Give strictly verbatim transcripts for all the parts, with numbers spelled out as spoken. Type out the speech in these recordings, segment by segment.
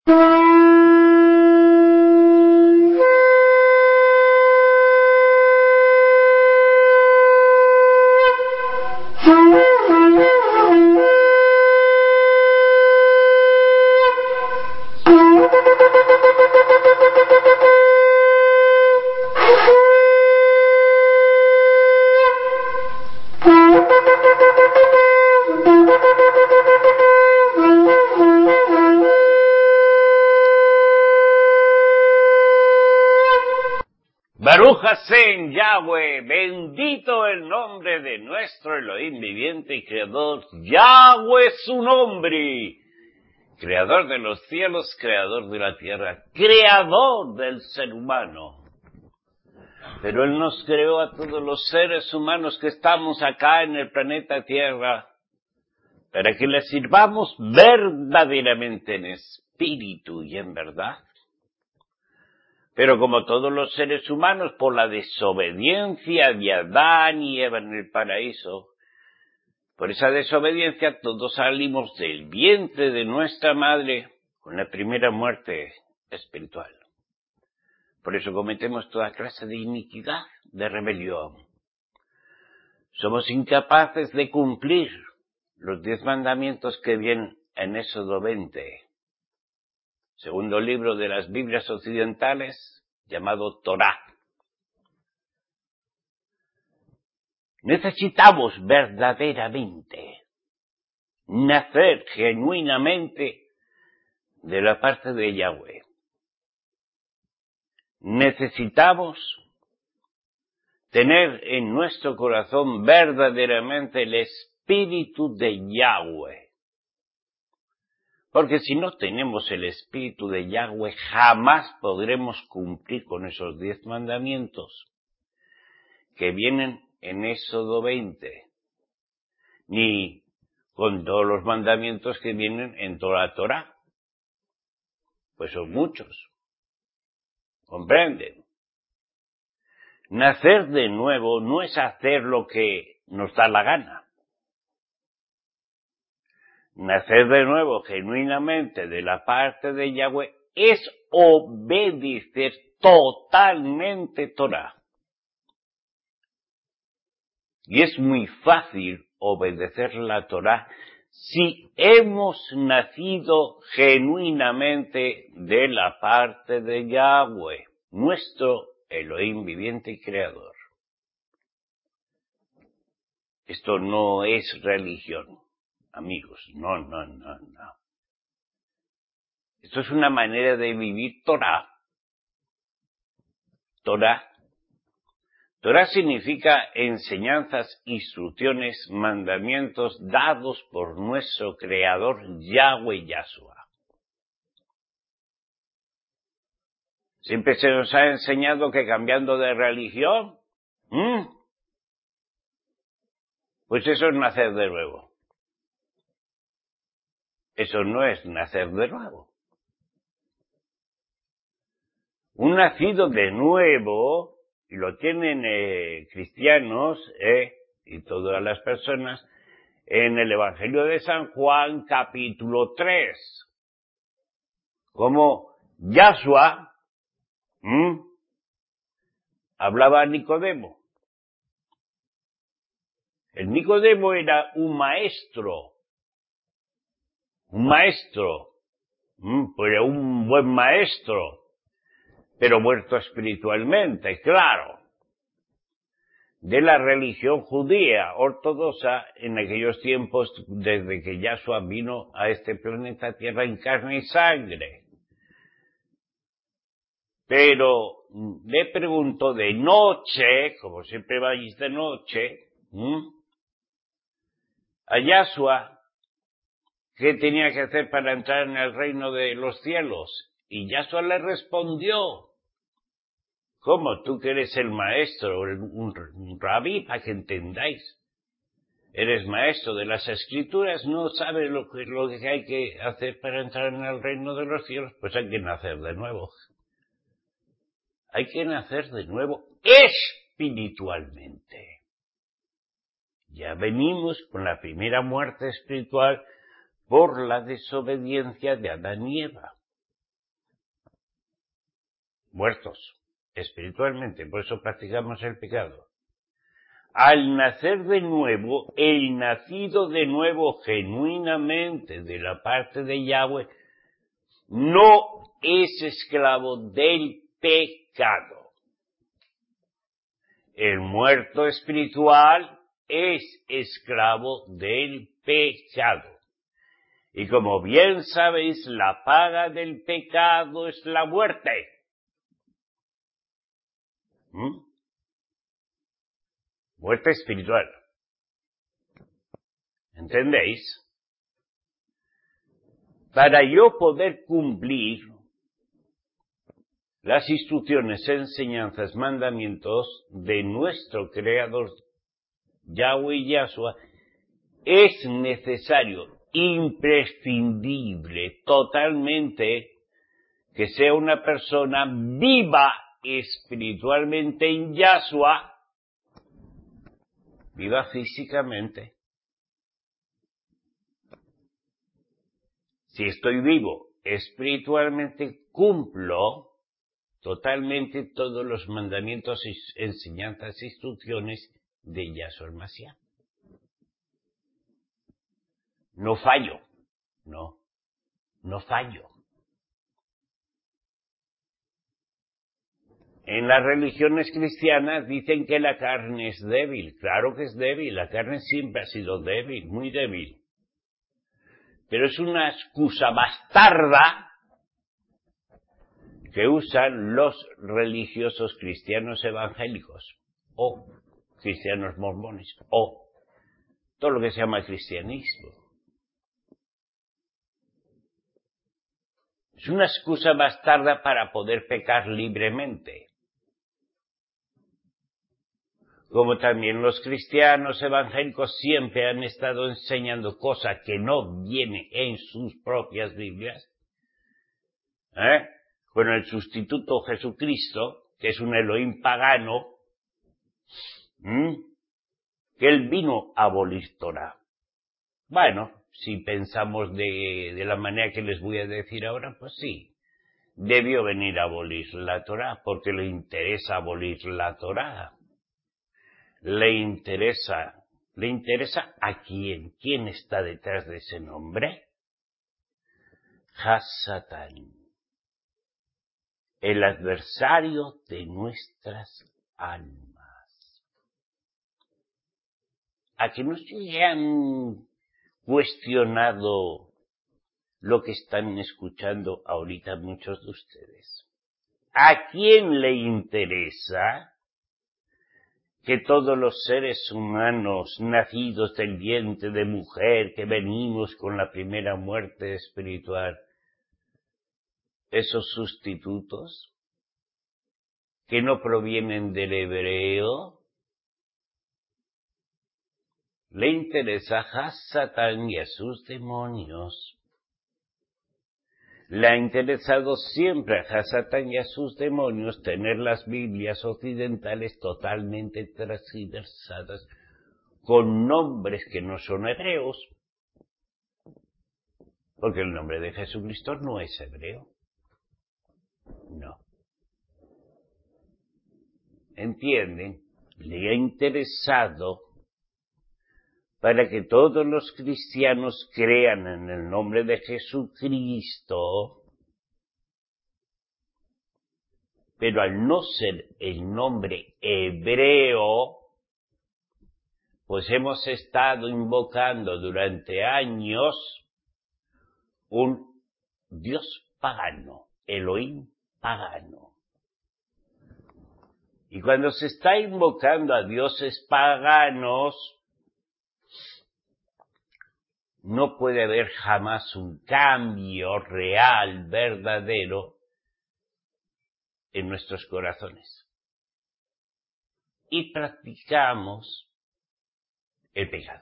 Baruch Hashem, Yahweh, bendito el nombre de nuestro Elohim viviente y creador. Yahweh es su nombre, creador de los cielos, creador de la tierra, creador del ser humano. Pero Él nos creó a todos los seres humanos que estamos acá en el planeta Tierra para que le sirvamos verdaderamente en espíritu y en verdad. Pero como todos los seres humanos, por la desobediencia de Adán y Eva en el paraíso, por esa desobediencia todos salimos del vientre de nuestra madre con la primera muerte espiritual. Por eso cometemos toda clase de iniquidad, de rebelión. Somos incapaces de cumplir los diez mandamientos que vienen en Éxodo veinte. Segundo libro de las Biblias occidentales, llamado Torá. Necesitamos verdaderamente nacer genuinamente de la parte de Yahweh. Necesitamos tener en nuestro corazón verdaderamente el espíritu de Yahweh. Porque si no tenemos el espíritu de Yahweh, jamás podremos cumplir con esos diez mandamientos que vienen en Éxodo veinte, ni con todos los mandamientos que vienen en toda la Torá. Pues son muchos. ¿Comprenden? Nacer de nuevo no es hacer lo que nos da la gana. Nacer de nuevo genuinamente de la parte de Yahweh es obedecer totalmente Torah. Y es muy fácil obedecer la Torah si hemos nacido genuinamente de la parte de Yahweh, nuestro Elohim viviente y creador. Esto no es religión. Amigos, no, no, no, no. Esto es una manera de vivir Torah. Torah. Torah significa enseñanzas, instrucciones, mandamientos dados por nuestro Creador Yahweh Yahshua. Siempre se nos ha enseñado que cambiando de religión, ¿hmm? pues eso es nacer de nuevo. Eso no es nacer de nuevo. Un nacido de nuevo, y lo tienen eh, cristianos eh, y todas las personas, en el Evangelio de San Juan, capítulo tres. Como Yahshua ¿Mm? hablaba a Nicodemo. El Nicodemo era un maestro. Un maestro. ¿Mm? Pero un buen maestro. Pero muerto espiritualmente, claro. De la religión judía ortodoxa en aquellos tiempos desde que Yahshua vino a este planeta Tierra en carne y sangre. Pero le pregunto de noche, como siempre vais de noche, ¿m? a Yahshua, ¿qué tenía que hacer para entrar en el reino de los cielos? Y Yahshua le respondió, ¿cómo? Tú que eres el maestro, un, un rabí, para que entendáis. Eres maestro de las escrituras, no sabes lo que, lo que hay que hacer para entrar en el reino de los cielos, pues hay que nacer de nuevo. Hay que nacer de nuevo espiritualmente. Ya venimos con la primera muerte espiritual por la desobediencia de Adán y Eva. muertos espiritualmente, por eso practicamos el pecado. Al nacer de nuevo, el nacido de nuevo genuinamente de la parte de Yahweh no es esclavo del pecado. El muerto espiritual es esclavo del pecado. Y como bien sabéis, la paga del pecado es la muerte. ¿Mm? Muerte espiritual. ¿Entendéis? Para yo poder cumplir las instrucciones, enseñanzas, mandamientos de nuestro Creador Yahweh y Yahshua, es necesario, imprescindible, totalmente, que sea una persona viva espiritualmente en Yahshua, viva físicamente. Si estoy vivo espiritualmente, cumplo totalmente todos los mandamientos, enseñanzas e instrucciones de Yahshua el Mashiach. No fallo, no, no fallo. En las religiones cristianas dicen que la carne es débil. Claro que es débil, la carne siempre ha sido débil, muy débil. Pero es una excusa bastarda que usan los religiosos cristianos evangélicos o cristianos mormones o todo lo que se llama cristianismo. Es una excusa bastarda para poder pecar libremente. Como también los cristianos evangélicos siempre han estado enseñando cosas que no viene en sus propias Biblias, ¿eh? Con el sustituto Jesucristo, que es un Elohim pagano, ¿m? que él vino a abolir Torah. Bueno, si pensamos de, de la manera que les voy a decir ahora, pues sí, debió venir a abolir la Torah, porque le interesa abolir la Torah. Le interesa, le interesa a quién, quién está detrás de ese nombre. Hasatán, el adversario de nuestras almas. A que no se han cuestionado lo que están escuchando ahorita muchos de ustedes. ¿A quién le interesa que todos los seres humanos nacidos del vientre de mujer, que venimos con la primera muerte espiritual, esos sustitutos que no provienen del hebreo? Le interesa a Satán y a sus demonios. Le ha interesado siempre a Satán y a sus demonios tener las Biblias occidentales totalmente transversadas con nombres que no son hebreos, porque el nombre de Jesucristo no es hebreo. No. ¿Entienden? Le ha interesado para que todos los cristianos crean en el nombre de Jesucristo, pero al no ser el nombre hebreo, pues hemos estado invocando durante años un Dios pagano, Elohim pagano. Y cuando se está invocando a dioses paganos, no puede haber jamás un cambio real, verdadero, en nuestros corazones. Y practicamos el pecado.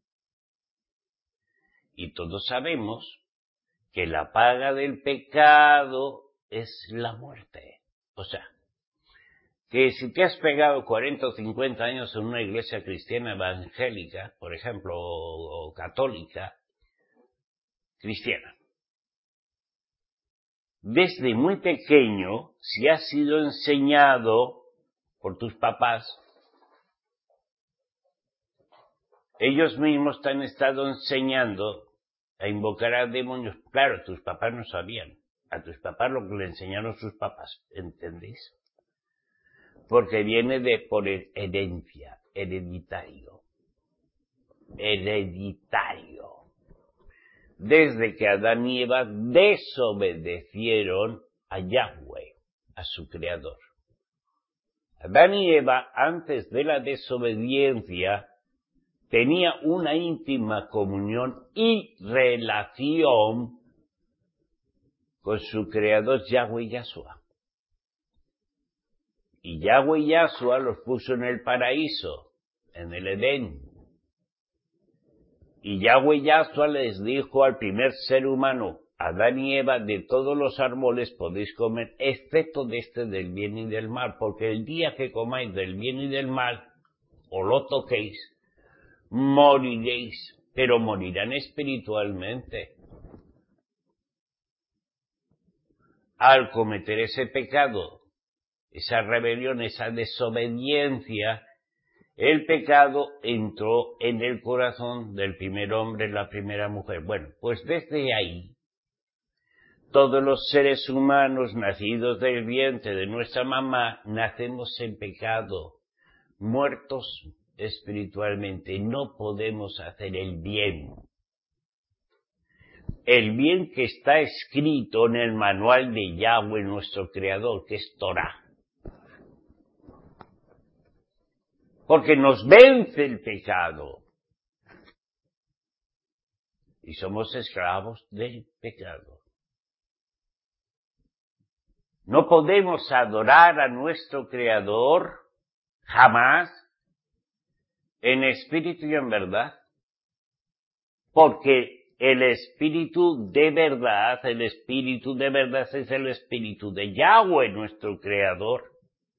Y todos sabemos que la paga del pecado es la muerte. O sea, que si te has pegado cuarenta o cincuenta años en una iglesia cristiana evangélica, por ejemplo, o, o católica, cristiana, desde muy pequeño, si has sido enseñado por tus papás, ellos mismos te han estado enseñando a invocar a demonios. Claro, tus papás no sabían. A tus papás lo que le enseñaron sus papás, ¿entendéis? Porque viene de por herencia, hereditario. Hereditario. Desde que Adán y Eva desobedecieron a Yahweh, a su creador. Adán y Eva, antes de la desobediencia, tenía una íntima comunión y relación con su creador Yahweh Yahshua. Y Yahweh Yahshua los puso en el paraíso, en el Edén. Y Yahweh Yahshua les dijo al primer ser humano, Adán y Eva, de todos los árboles podéis comer, excepto de este del bien y del mal, porque el día que comáis del bien y del mal, o lo toquéis, moriréis, pero morirán espiritualmente. Al cometer ese pecado, esa rebelión, esa desobediencia, el pecado entró en el corazón del primer hombre, la primera mujer. Bueno, pues desde ahí, todos los seres humanos nacidos del vientre de nuestra mamá, nacemos en pecado, muertos espiritualmente. No podemos hacer el bien. El bien que está escrito en el manual de Yahweh, nuestro Creador, que es Torah. Porque nos vence el pecado. Y somos esclavos del pecado. No podemos adorar a nuestro Creador jamás en espíritu y en verdad. Porque el espíritu de verdad, el espíritu de verdad es el espíritu de Yahweh, nuestro Creador.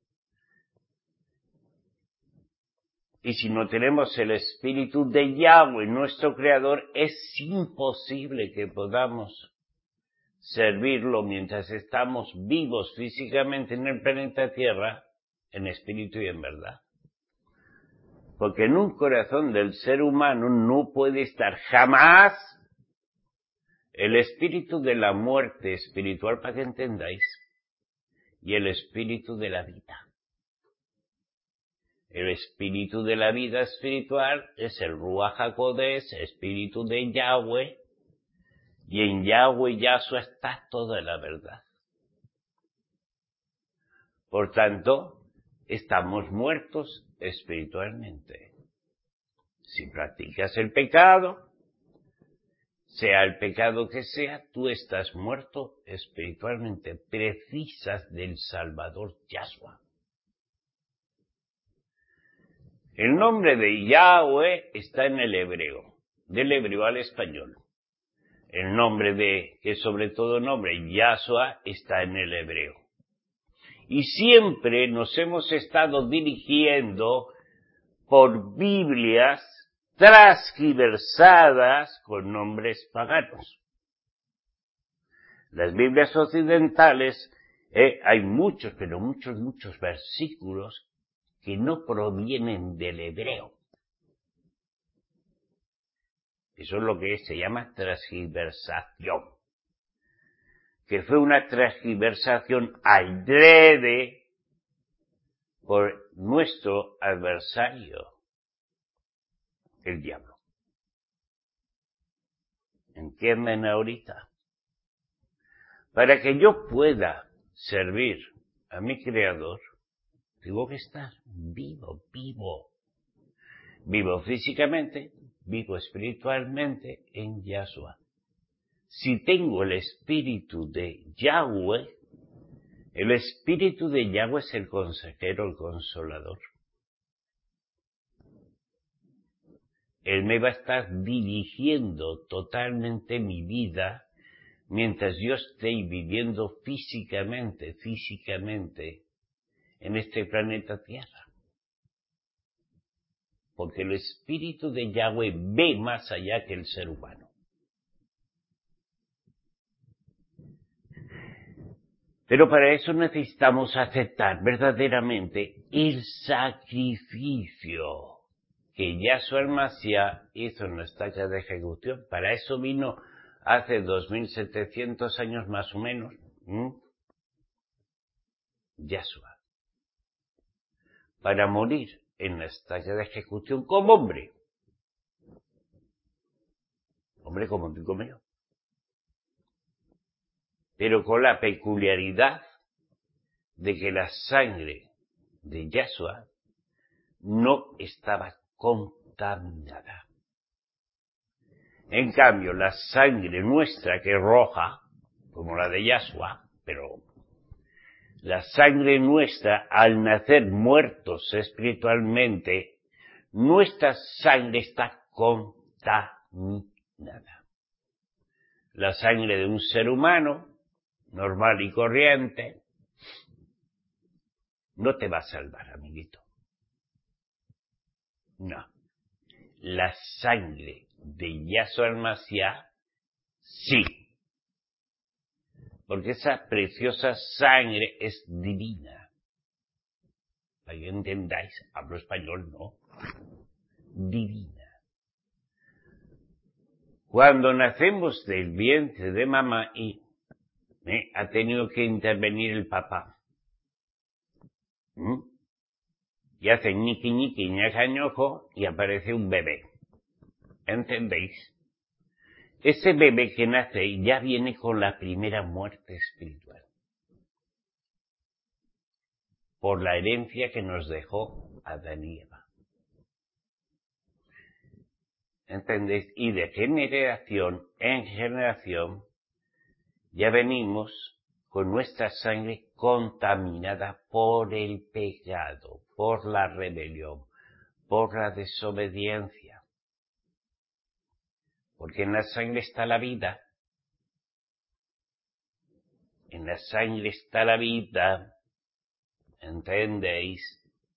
Y si no tenemos el espíritu de Yahweh, nuestro Creador, es imposible que podamos servirlo mientras estamos vivos físicamente en el planeta Tierra, en espíritu y en verdad. Porque en un corazón del ser humano no puede estar jamás el espíritu de la muerte espiritual, para que entendáis, y el espíritu de la vida. El espíritu de la vida espiritual es el Ruach HaKodesh, espíritu de Yahweh, y en Yahweh Yahshua está toda la verdad. Por tanto, estamos muertos espiritualmente. Si practicas el pecado, sea el pecado que sea, tú estás muerto espiritualmente. Precisas del Salvador Yahshua. El nombre de Yahweh está en el hebreo, del hebreo al español. El nombre de, que sobre todo nombre, Yahshua, está en el hebreo. Y siempre nos hemos estado dirigiendo por Biblias transgiversadas con nombres paganos. Las Biblias occidentales, eh, hay muchos, pero muchos, muchos versículos que no provienen del hebreo. Eso es lo que se llama transgiversación. Que fue una transgiversación adrede por nuestro adversario, el diablo. ¿Entienden ahorita? Para que yo pueda servir a mi Creador, tengo que estar vivo, vivo. Vivo físicamente, vivo espiritualmente en Yahshua. Si tengo el espíritu de Yahweh, el espíritu de Yahweh es el consejero, el consolador. Él me va a estar dirigiendo totalmente mi vida mientras yo esté viviendo físicamente, físicamente en este planeta Tierra. Porque el espíritu de Yahweh ve más allá que el ser humano. Pero para eso necesitamos aceptar verdaderamente el sacrificio que Yahshua el Mashiach hizo en nuestra talla de ejecución. Para eso vino hace dos mil setecientos años más o menos, ¿m? Yahshua, para morir en la estancia de ejecución como hombre. Hombre como tú y como yo. Pero con la peculiaridad de que la sangre de Yahshua no estaba contaminada. En cambio, la sangre nuestra, que es roja, como la de Yahshua, pero la sangre nuestra, al nacer muertos espiritualmente, nuestra sangre está contaminada. La sangre de un ser humano, normal y corriente, no te va a salvar, amiguito. No. La sangre de Yahshua el Mashiach, sí. Porque esa preciosa sangre es divina. Para que entendáis, hablo español, ¿no? Divina. Cuando nacemos del vientre de mamá y ¿eh? ha tenido que intervenir el papá. ¿Mm? Y hace ñiqui ñiqui ñaja ñojo y aparece un bebé. ¿Entendéis? Ese bebé que nace ya viene con la primera muerte espiritual. Por la herencia que nos dejó Adán y Eva. ¿Entendéis? Y de generación en generación ya venimos con nuestra sangre contaminada por el pecado, por la rebelión, por la desobediencia. Porque en la sangre está la vida. En la sangre está la vida. ¿Entendéis?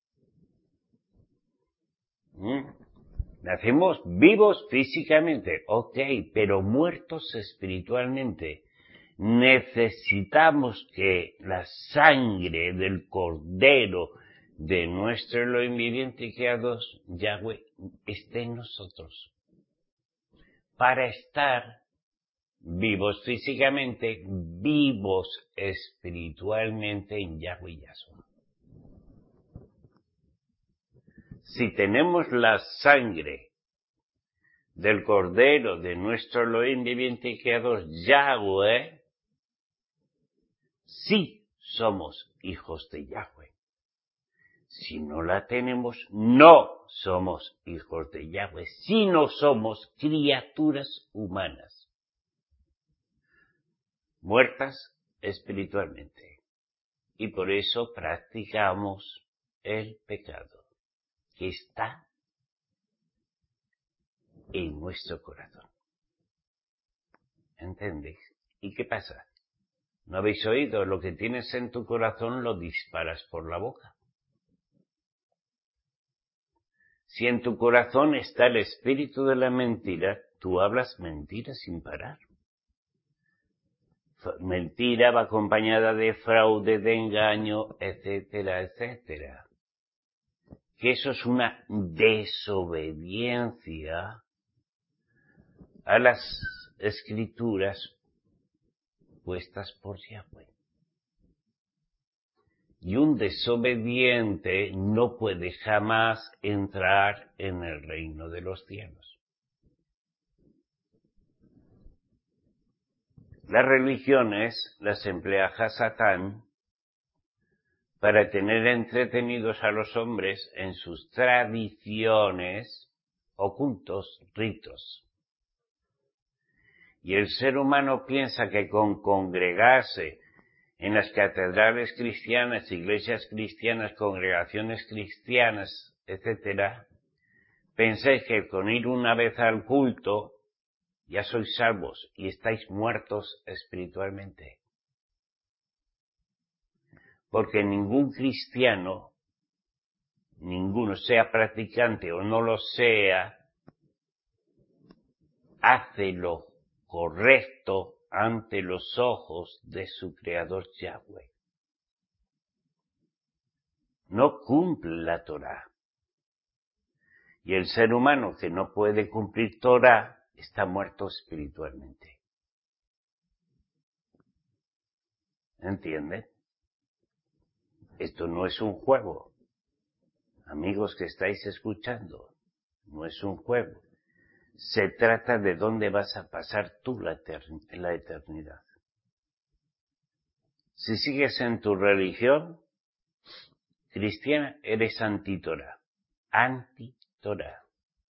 ¿Mm? Nacemos vivos físicamente, ok, pero muertos espiritualmente. Necesitamos que la sangre del Cordero de nuestro Elohim viviente y creador, Yahweh, esté en nosotros. Para estar vivos físicamente, vivos espiritualmente en Yahweh y Yahshua. Si tenemos la sangre del Cordero de nuestro Elohim viviente y creador, Yahweh, sí somos hijos de Yahweh. Si no la tenemos, no somos hijos de Yahweh, sino somos criaturas humanas, muertas espiritualmente. Y por eso practicamos el pecado, que está en nuestro corazón. ¿Entendéis? ¿Y qué pasa? ¿No habéis oído? Lo que tienes en tu corazón lo disparas por la boca. Si en tu corazón está el espíritu de la mentira, tú hablas mentira sin parar. Mentira va acompañada de fraude, de engaño, etcétera, etcétera. Que eso es una desobediencia a las escrituras puestas por Yahweh. Y un desobediente no puede jamás entrar en el reino de los cielos. Las religiones las emplea Satán para tener entretenidos a los hombres en sus tradiciones, ocultos, ritos. Y el ser humano piensa que con congregarse en las catedrales cristianas, iglesias cristianas, congregaciones cristianas, etcétera, pensáis que con ir una vez al culto ya sois salvos y estáis muertos espiritualmente. Porque ningún cristiano, ninguno, sea practicante o no lo sea, hace lo correcto ante los ojos de su creador Yahweh. No cumple la Torá. Y el ser humano que no puede cumplir Torá está muerto espiritualmente. ¿Entienden? Esto no es un juego. Amigos que estáis escuchando, no es un juego. Se trata de dónde vas a pasar tú la, etern- la eternidad. Si sigues en tu religión cristiana, eres anti-Torá. Anti-Torá.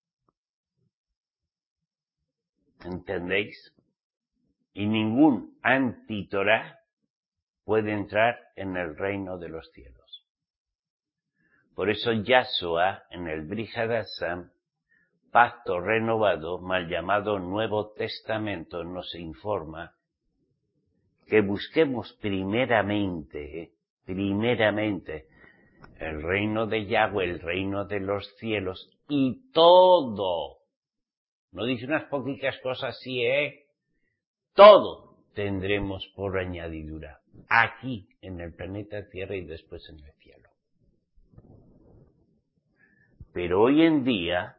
¿Entendéis? Y ningún anti-Torá puede entrar en el reino de los cielos. Por eso Yahshua, en el Brit Hadashah, pacto renovado, mal llamado Nuevo Testamento, nos informa que busquemos primeramente, primeramente, el reino de Yahweh, el reino de los cielos, y todo, no dice unas poquitas cosas así, ¿eh? Todo tendremos por añadidura, aquí, en el planeta Tierra y después en el cielo. Pero hoy en día,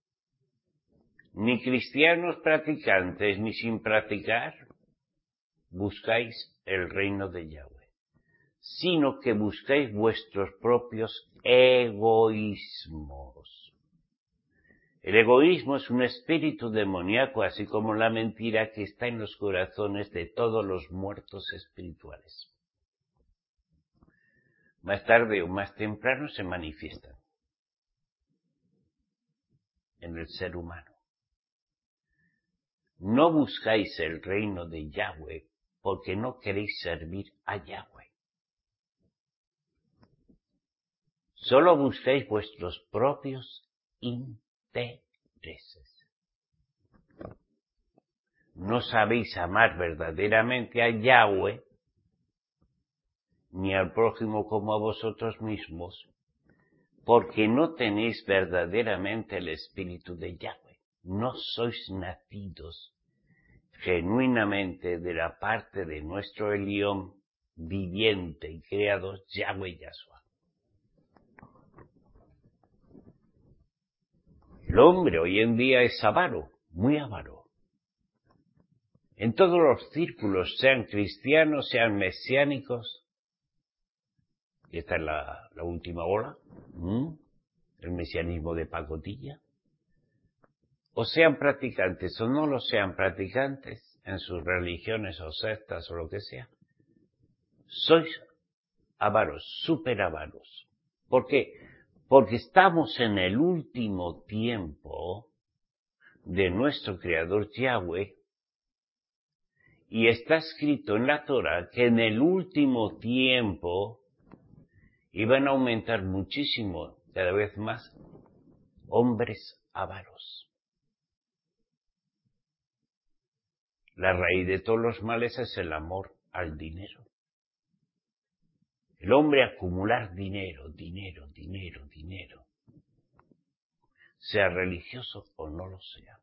ni cristianos practicantes, ni sin practicar, buscáis el reino de Yahweh, sino que buscáis vuestros propios egoísmos. El egoísmo es un espíritu demoníaco, así como la mentira que está en los corazones de todos los muertos espirituales. Más tarde o más temprano se manifiestan en el ser humano. No buscáis el reino de Yahweh porque no queréis servir a Yahweh. Solo buscáis vuestros propios intereses. No sabéis amar verdaderamente a Yahweh ni al prójimo como a vosotros mismos, porque no tenéis verdaderamente el espíritu de Yahweh. No sois nacidos genuinamente de la parte de nuestro Elión viviente y creador Yahweh Yahshua. El hombre hoy en día es avaro, muy avaro. En todos los círculos, sean cristianos, sean mesiánicos, y esta es la, la última ola, ¿m? el mesianismo de pacotilla, o sean practicantes o no lo sean practicantes, en sus religiones o sectas o lo que sea, sois avaros, súper avaros. ¿Por qué? Porque estamos en el último tiempo de nuestro Creador Yahweh, y está escrito en la Torah que en el último tiempo iban a aumentar muchísimo, cada vez más, hombres avaros. La raíz de todos los males es el amor al dinero. El hombre acumular dinero, dinero, dinero, dinero, sea religioso o no lo sea.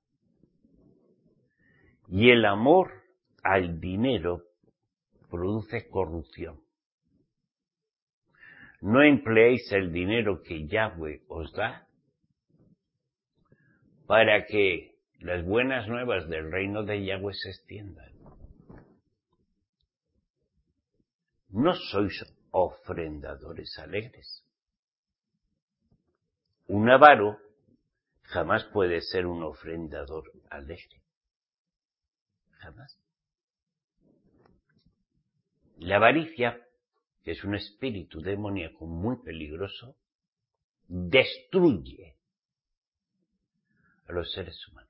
Y el amor al dinero produce corrupción. No empleéis el dinero que Yahweh os da para que las buenas nuevas del reino de Yahweh se extiendan. No sois ofrendadores alegres. Un avaro jamás puede ser un ofrendador alegre. Jamás. La avaricia, que es un espíritu demoníaco muy peligroso, destruye a los seres humanos.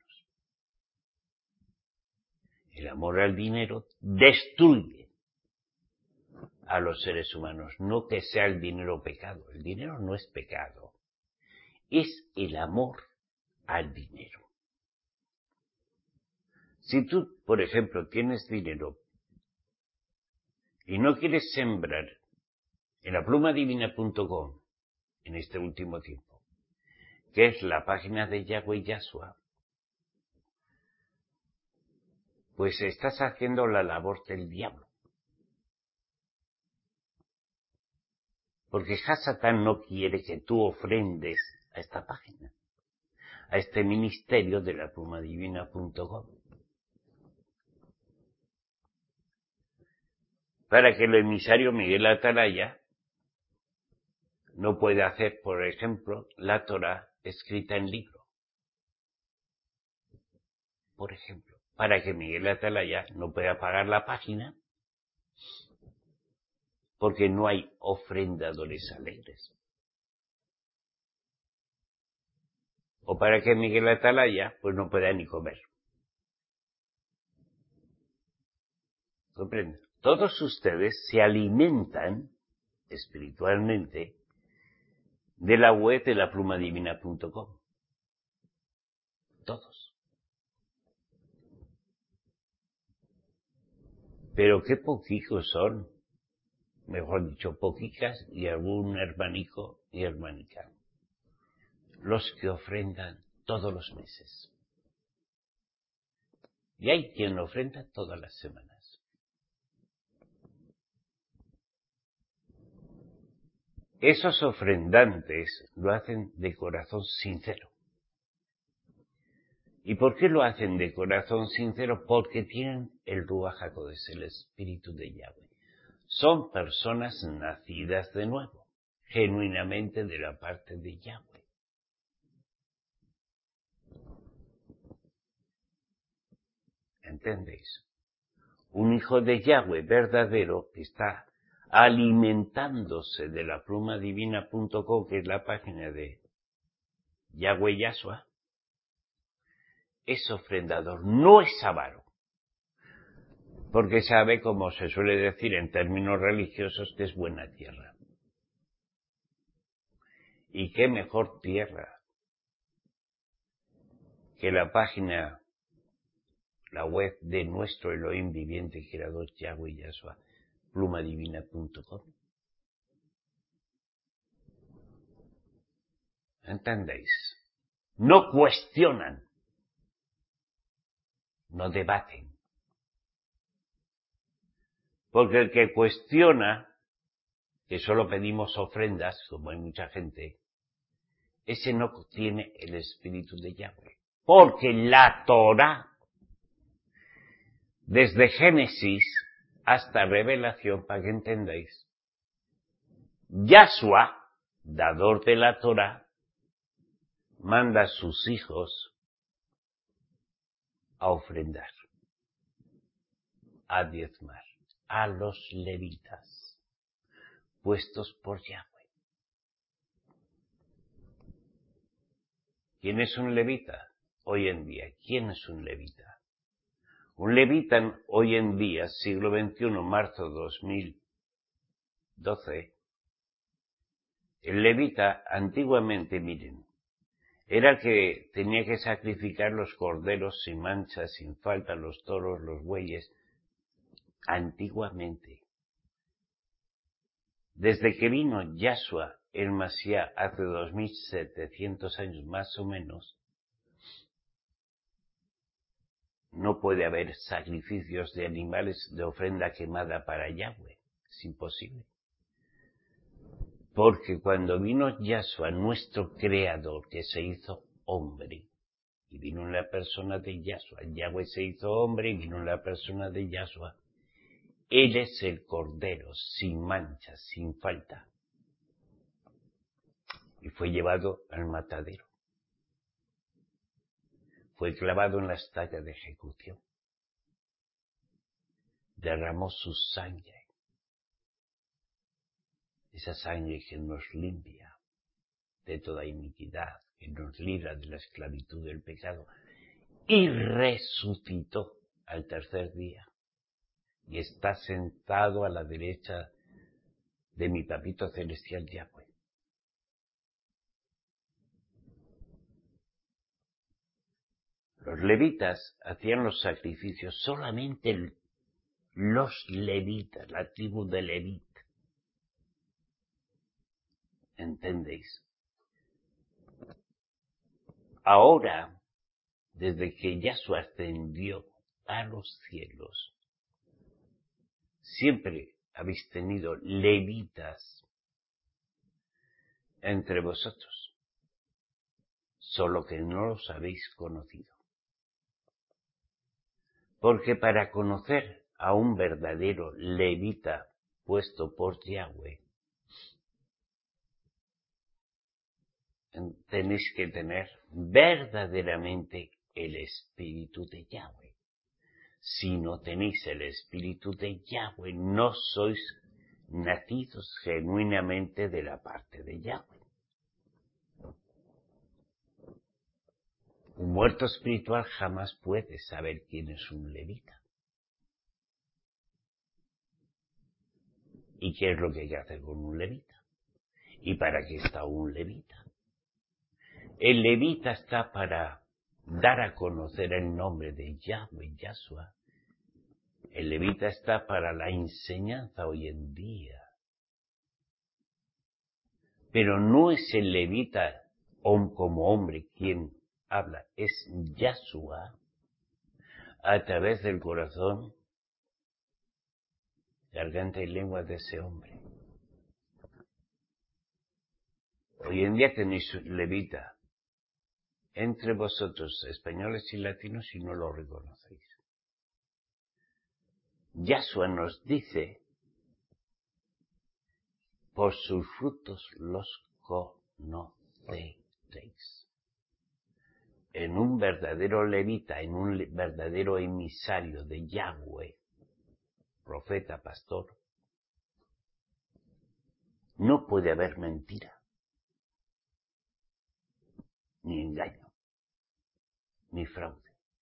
El amor al dinero destruye a los seres humanos. No que sea el dinero pecado. El dinero no es pecado. Es el amor al dinero. Si tú, por ejemplo, tienes dinero y no quieres sembrar en la pluma divina punto com en este último tiempo, que es la página de Yahweh Yahshua, pues estás haciendo la labor del diablo. Porque Hasatán no quiere que tú ofrendes a esta página, a este ministerio de la pluma divina punto com. Para que el emisario Miguel Atalaya no pueda hacer, por ejemplo, la Torá escrita en libro. Por ejemplo, para que Miguel Atalaya no pueda pagar la página porque no hay ofrendadores alegres. O para que Miguel Atalaya pues no pueda ni comer. ¿Comprenden? Todos ustedes se alimentan espiritualmente de la web de la pluma divina punto com. Todos. Pero qué poquicos son, mejor dicho, poquicas y algún hermanico y hermanica, los que ofrendan todos los meses. Y hay quien ofrenda todas las semanas. Esos ofrendantes lo hacen de corazón sincero. ¿Y por qué lo hacen de corazón sincero? Porque tienen el Ruach HaKodesh, el Espíritu de Yahweh. Son personas nacidas de nuevo, genuinamente de la parte de Yahweh. ¿Entendéis? Un hijo de Yahweh verdadero que está alimentándose de la pluma divina punto com, que es la página de Yahweh Yahshua, es ofrendador, no es avaro. Porque sabe, como se suele decir en términos religiosos, que es buena tierra. ¿Y qué mejor tierra que la página, la web de nuestro Elohim viviente y creador Yahweh Yahshua, pluma divina punto com? ¿Entendéis? No cuestionan, no debaten. Porque el que cuestiona, que solo pedimos ofrendas, como hay mucha gente, ese no tiene el espíritu de Yahweh. Porque la Torá, desde Génesis hasta Revelación, para que entendáis, Yahshua, dador de la Torá, manda a sus hijos a ofrendar, a diezmar, a los levitas, puestos por Yahweh. ¿Quién es un levita hoy en día? ¿Quién es un levita? Un levita hoy en día, siglo veintiuno, marzo dos mil doce, el levita antiguamente, miren, era el que tenía que sacrificar los corderos sin mancha, sin falta, los toros, los bueyes, antiguamente. Desde que vino Yahshua el Mashiach hace dos mil setecientos años más o menos, no puede haber sacrificios de animales de ofrenda quemada para Yahweh. Es imposible. Porque cuando vino Yahshua, nuestro Creador, que se hizo hombre, y vino en la persona de Yahshua, Yahweh se hizo hombre y vino en la persona de Yahshua, Él es el Cordero, sin mancha, sin falta. Y fue llevado al matadero. Fue clavado en la estaca de ejecución. Derramó su sangre. Esa sangre que nos limpia de toda iniquidad, que nos libra de la esclavitud del pecado. Y resucitó al tercer día. Y está sentado a la derecha de mi papito celestial Yahweh. Los levitas hacían los sacrificios, solamente los levitas, la tribu de Levit. ¿Entendéis? Ahora, desde que Yahshua ascendió a los cielos. Siempre habéis tenido levitas entre vosotros, solo que no los habéis conocido. Porque para conocer a un verdadero levita puesto por Yahweh, tenéis que tener verdaderamente el espíritu de Yahweh. Si no tenéis el espíritu de Yahweh, no sois nacidos genuinamente de la parte de Yahweh. Un muerto espiritual jamás puede saber quién es un levita. ¿Y qué es lo que hay que hacer con un levita? ¿Y para qué está un levita? El levita está para dar a conocer el nombre de Yahweh, Yahshua. El levita está para la enseñanza hoy en día. Pero no es el levita como hombre quien habla, es Yahshua a través del corazón, garganta y lengua de ese hombre. Hoy en día tenéis levita entre vosotros, españoles y latinos, y no lo reconocéis. Yahshua nos dice, por sus frutos los conoceréis. En un verdadero levita, en un verdadero emisario de Yahweh, profeta, pastor, no puede haber mentira, ni engaño, ni fraude.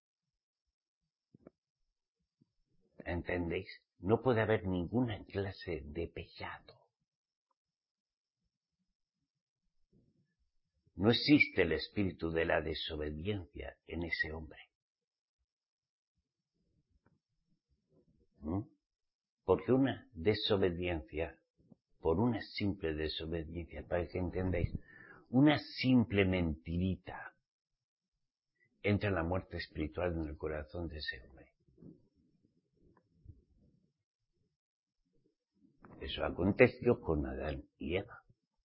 ¿Entendéis? No puede haber ninguna clase de pecado. No existe el espíritu de la desobediencia en ese hombre. ¿Mm? Porque una desobediencia, por una simple desobediencia, para que entendáis, una simple mentirita, entra la muerte espiritual en el corazón de ese hombre. Eso aconteció con Adán y Eva.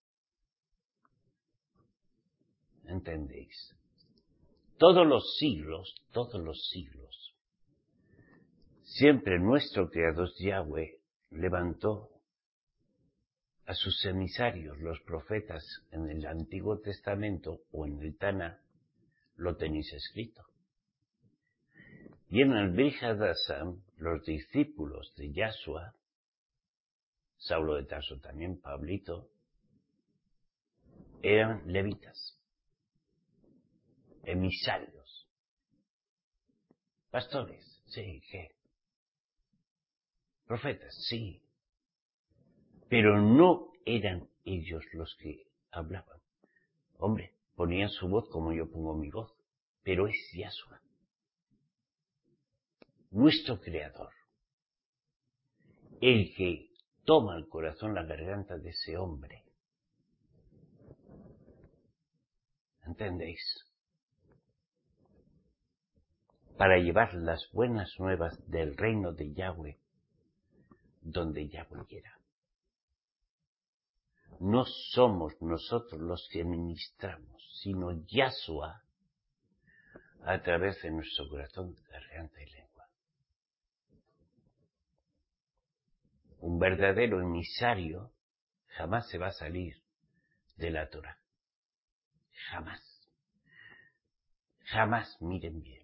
¿Entendéis? Todos los siglos, todos los siglos, siempre nuestro Creador Yahweh levantó a sus emisarios, los profetas, en el Antiguo Testamento o en el Taná, lo tenéis escrito. Y en el Brit Hadashah, los discípulos de Yahshua, Saulo de Tarso también, Pablito, eran levitas, emisarios, pastores, sí, ¿qué? Profetas, sí, pero no eran ellos los que hablaban. Hombre, ponían su voz como yo pongo mi voz, pero es Yahshua, nuestro Creador, el que toma el corazón, la garganta de ese hombre. ¿Entendéis? Para llevar las buenas nuevas del reino de Yahweh donde Yahweh quiera. No somos nosotros los que ministramos, sino Yahshua a través de nuestro corazón, garganta y lengua. Un verdadero emisario jamás se va a salir de la Torah. Jamás. Jamás, miren bien.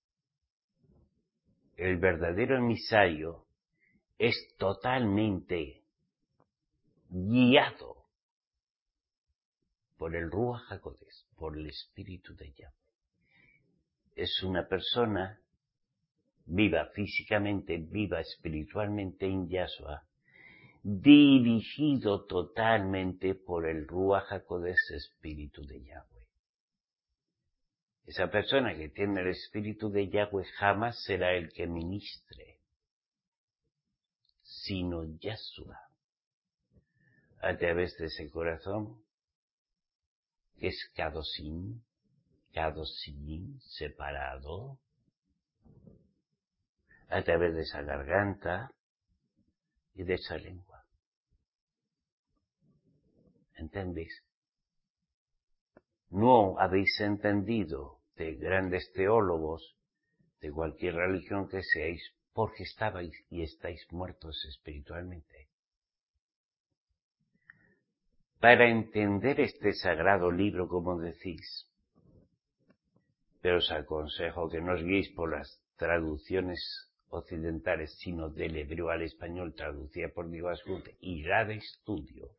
El verdadero emisario es totalmente guiado por el Ruach HaKodesh, por el Espíritu de Yahweh. Es una persona viva físicamente, viva espiritualmente en Yahshua, dirigido totalmente por el Ruach HaKodesh, Espíritu de Yahweh. Esa persona que tiene el Espíritu de Yahweh jamás será el que ministre, sino Yahshua, a través de ese corazón que es Kadosim, Kadosim, separado, a través de esa garganta y de esa lengua. ¿Entendéis? No habéis entendido de grandes teólogos, de cualquier religión que seáis, porque estabais y estáis muertos espiritualmente. Para entender este sagrado libro, como decís, pero os aconsejo que no os guiéis por las traducciones occidentales, sino del hebreo al español, traducida por Diego Ascute, y la de estudio.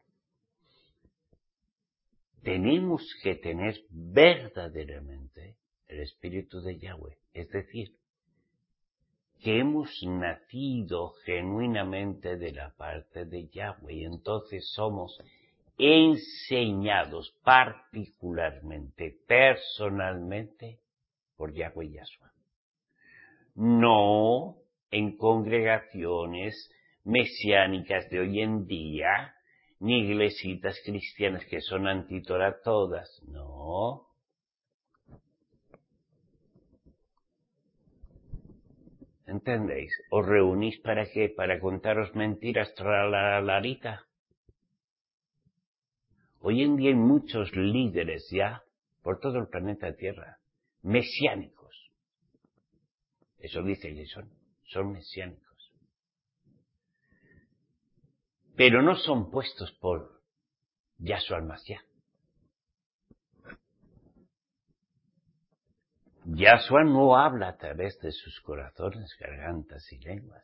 Tenemos que tener verdaderamente el espíritu de Yahweh, es decir, que hemos nacido genuinamente de la parte de Yahweh y entonces somos enseñados particularmente, personalmente, por Yahweh y Yahshua. No en congregaciones mesiánicas de hoy en día, ni iglesitas cristianas que son antítora todas, no. ¿Entendéis? ¿Os reunís para qué? ¿Para contaros mentiras tras la larita? Hoy en día hay muchos líderes ya, por todo el planeta Tierra, mesiánicos. Eso dicen que son, son mesiánicos. Pero no son puestos por Yahshua al-Mashiach. Yahshua no habla a través de sus corazones, gargantas y lenguas.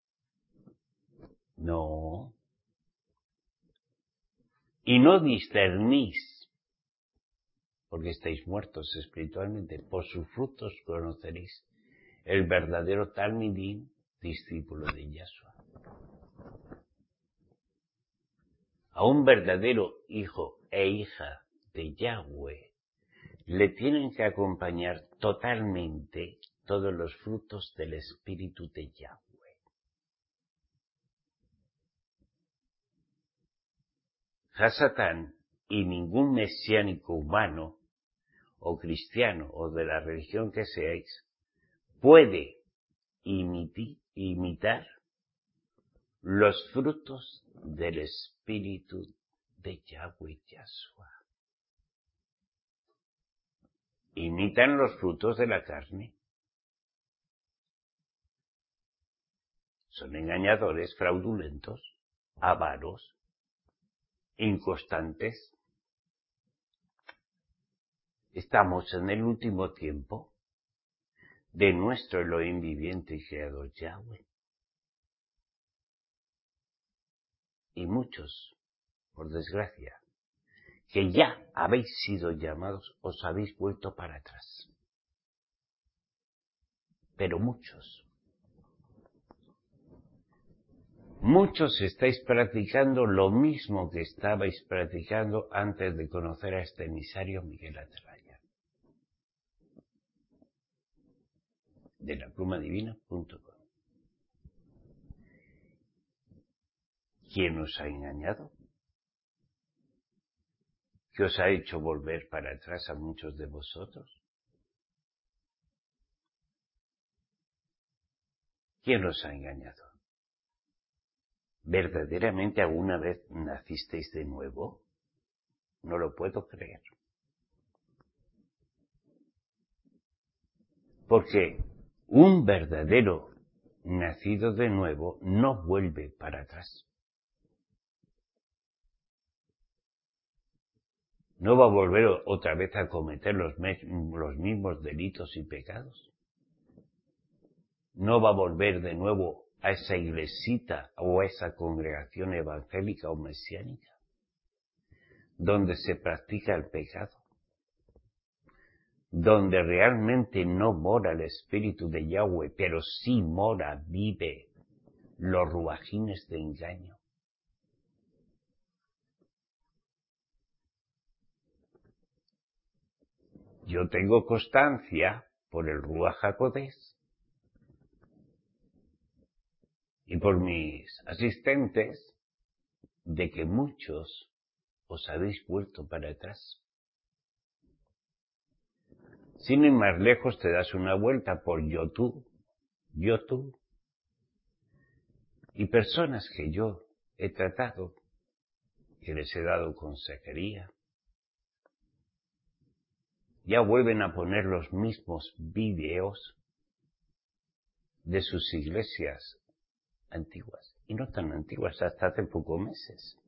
No. Y no discernís, porque estáis muertos espiritualmente, por sus frutos conoceréis el verdadero talmidín, discípulo de Yahshua. A un verdadero hijo e hija de Yahweh le tienen que acompañar totalmente todos los frutos del espíritu de Yahweh. Hasatán y ningún mesiánico humano o cristiano o de la religión que seáis puede imiti, imitar los frutos del espíritu de Yahweh Yahshua. Imitan los frutos de la carne. Son engañadores, fraudulentos, avaros, inconstantes. Estamos en el último tiempo de nuestro Elohim viviente y creador Yahweh. Y muchos, por desgracia, que ya habéis sido llamados, os habéis vuelto para atrás. Pero muchos, muchos estáis practicando lo mismo que estabais practicando antes de conocer a este emisario Miguel Atalaya. De la pluma divina punto com. ¿Quién os ha engañado? ¿Qué os ha hecho volver para atrás a muchos de vosotros? ¿Quién os ha engañado? ¿Verdaderamente alguna vez nacisteis de nuevo? No lo puedo creer. Porque un verdadero nacido de nuevo no vuelve para atrás. No va a volver otra vez a cometer los, los mismos delitos y pecados. No va a volver de nuevo a esa iglesita o a esa congregación evangélica o mesiánica donde se practica el pecado, donde realmente no mora el espíritu de Yahweh, pero sí mora, vive los ruajines de engaño. Yo tengo constancia por el Ruaj HaKodesh y por mis asistentes de que muchos os habéis vuelto para atrás. Sin ir más lejos, te das una vuelta por YouTube, YouTube, Y personas que yo he tratado, que les he dado consejería, ya vuelven a poner los mismos vídeos de sus iglesias antiguas, y no tan antiguas, hasta hace pocos meses.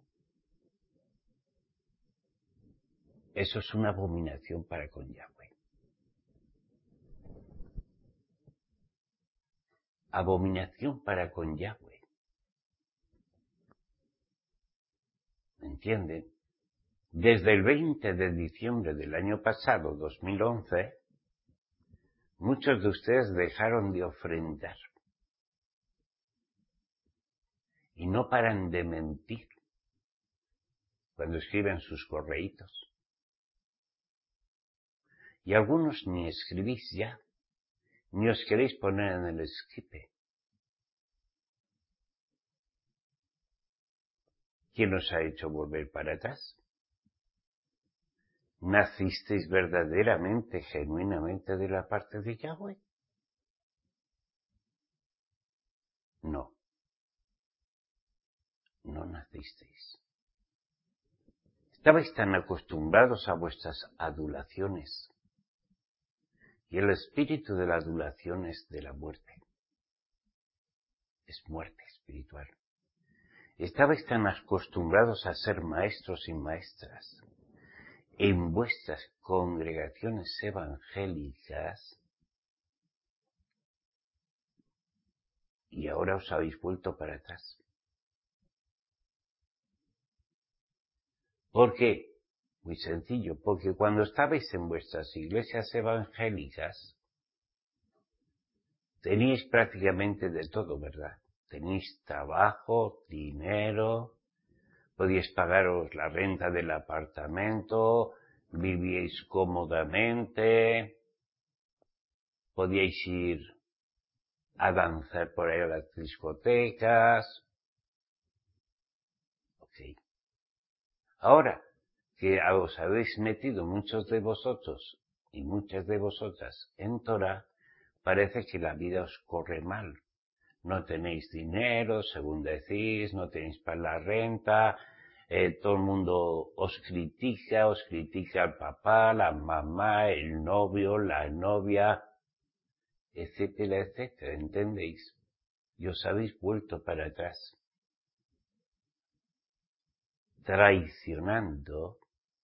Eso es una abominación para con Yahweh. Abominación para con Yahweh. ¿Me entienden? Desde el veinte de diciembre del año pasado, dos mil once, muchos de ustedes dejaron de ofrendar. Y no paran de mentir cuando escriben sus correitos. Y algunos ni escribís ya, ni os queréis poner en el esquipe. ¿Quién os ha hecho volver para atrás? ¿Nacisteis verdaderamente, genuinamente de la parte de Yahweh? No. No nacisteis. Estabais tan acostumbrados a vuestras adulaciones. Y el espíritu de la adulación es de la muerte. Es muerte espiritual. Estabais tan acostumbrados a ser maestros y maestras en vuestras congregaciones evangélicas y ahora os habéis vuelto para atrás. ¿Por qué? Muy sencillo, porque cuando estabais en vuestras iglesias evangélicas teníais prácticamente de todo, ¿verdad? Teníais trabajo, dinero, podíais pagaros la renta del apartamento, vivíais cómodamente, podíais ir a danzar por ahí a las discotecas. Ok. Ahora que os habéis metido muchos de vosotros y muchas de vosotras en Torah, parece que la vida os corre mal. No tenéis dinero, según decís, no tenéis para la renta, eh, todo el mundo os critica, os critica el papá, la mamá, el novio, la novia, etcétera, etcétera, ¿entendéis? Y os habéis vuelto para atrás, traicionando,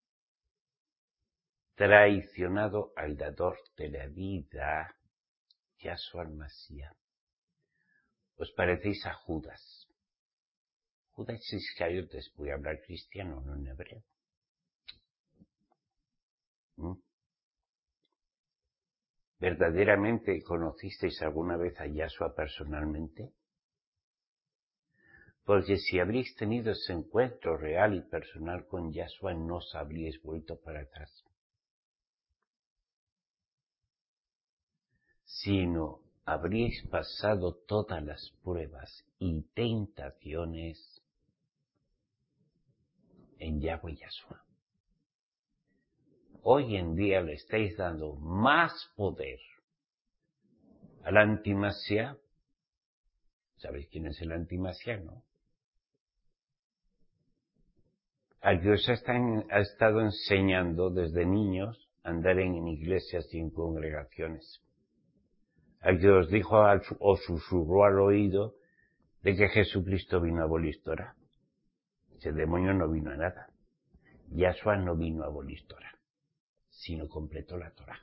traicionado al dador de la vida, Yahshua el Mashiach. Os parecéis a Judas. Judas Iscariotes, voy a hablar cristiano, no en hebreo. ¿Mm? ¿Verdaderamente conocisteis alguna vez a Yahshua personalmente? Porque si habríais tenido ese encuentro real y personal con Yahshua, no os habríais vuelto para atrás. Sino habríais pasado todas las pruebas y tentaciones en Yahweh Yahshua. Hoy en día le estáis dando más poder al antimasiá. ¿Sabéis quién es el antimasiá, no? Al que os ha estado enseñando desde niños a andar en iglesias y en congregaciones. Al que os dijo o susurró al oído de que Jesucristo vino a abolir Torah. Ese demonio no vino a nada. Yahshua no vino a abolir Torah, sino completó la Torah.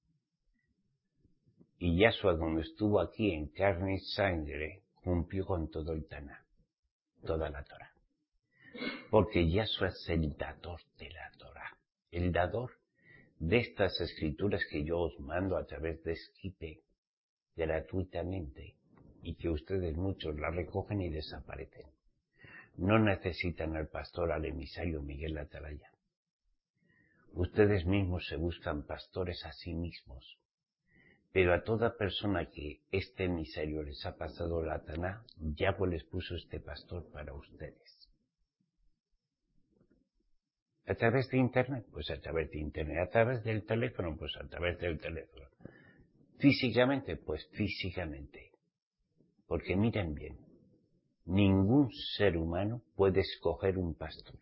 Y Yahshua, donde estuvo aquí en carne y sangre, cumplió con todo el Taná, toda la Torah. Porque Yahshua es el dador de la Torah, el dador de estas escrituras que yo os mando a través de Esquipe gratuitamente y que ustedes muchos las recogen y desaparecen. No necesitan al pastor, al emisario Miguel Atalaya. Ustedes mismos se buscan pastores a sí mismos. Pero a toda persona que este emisario les ha pasado la Taná, Yahweh les puso este pastor para ustedes. ¿A través de internet? Pues a través de internet. ¿A través del teléfono? Pues a través del teléfono. ¿Físicamente? Pues físicamente. Porque miren bien, Ningún ser humano puede escoger un pastor.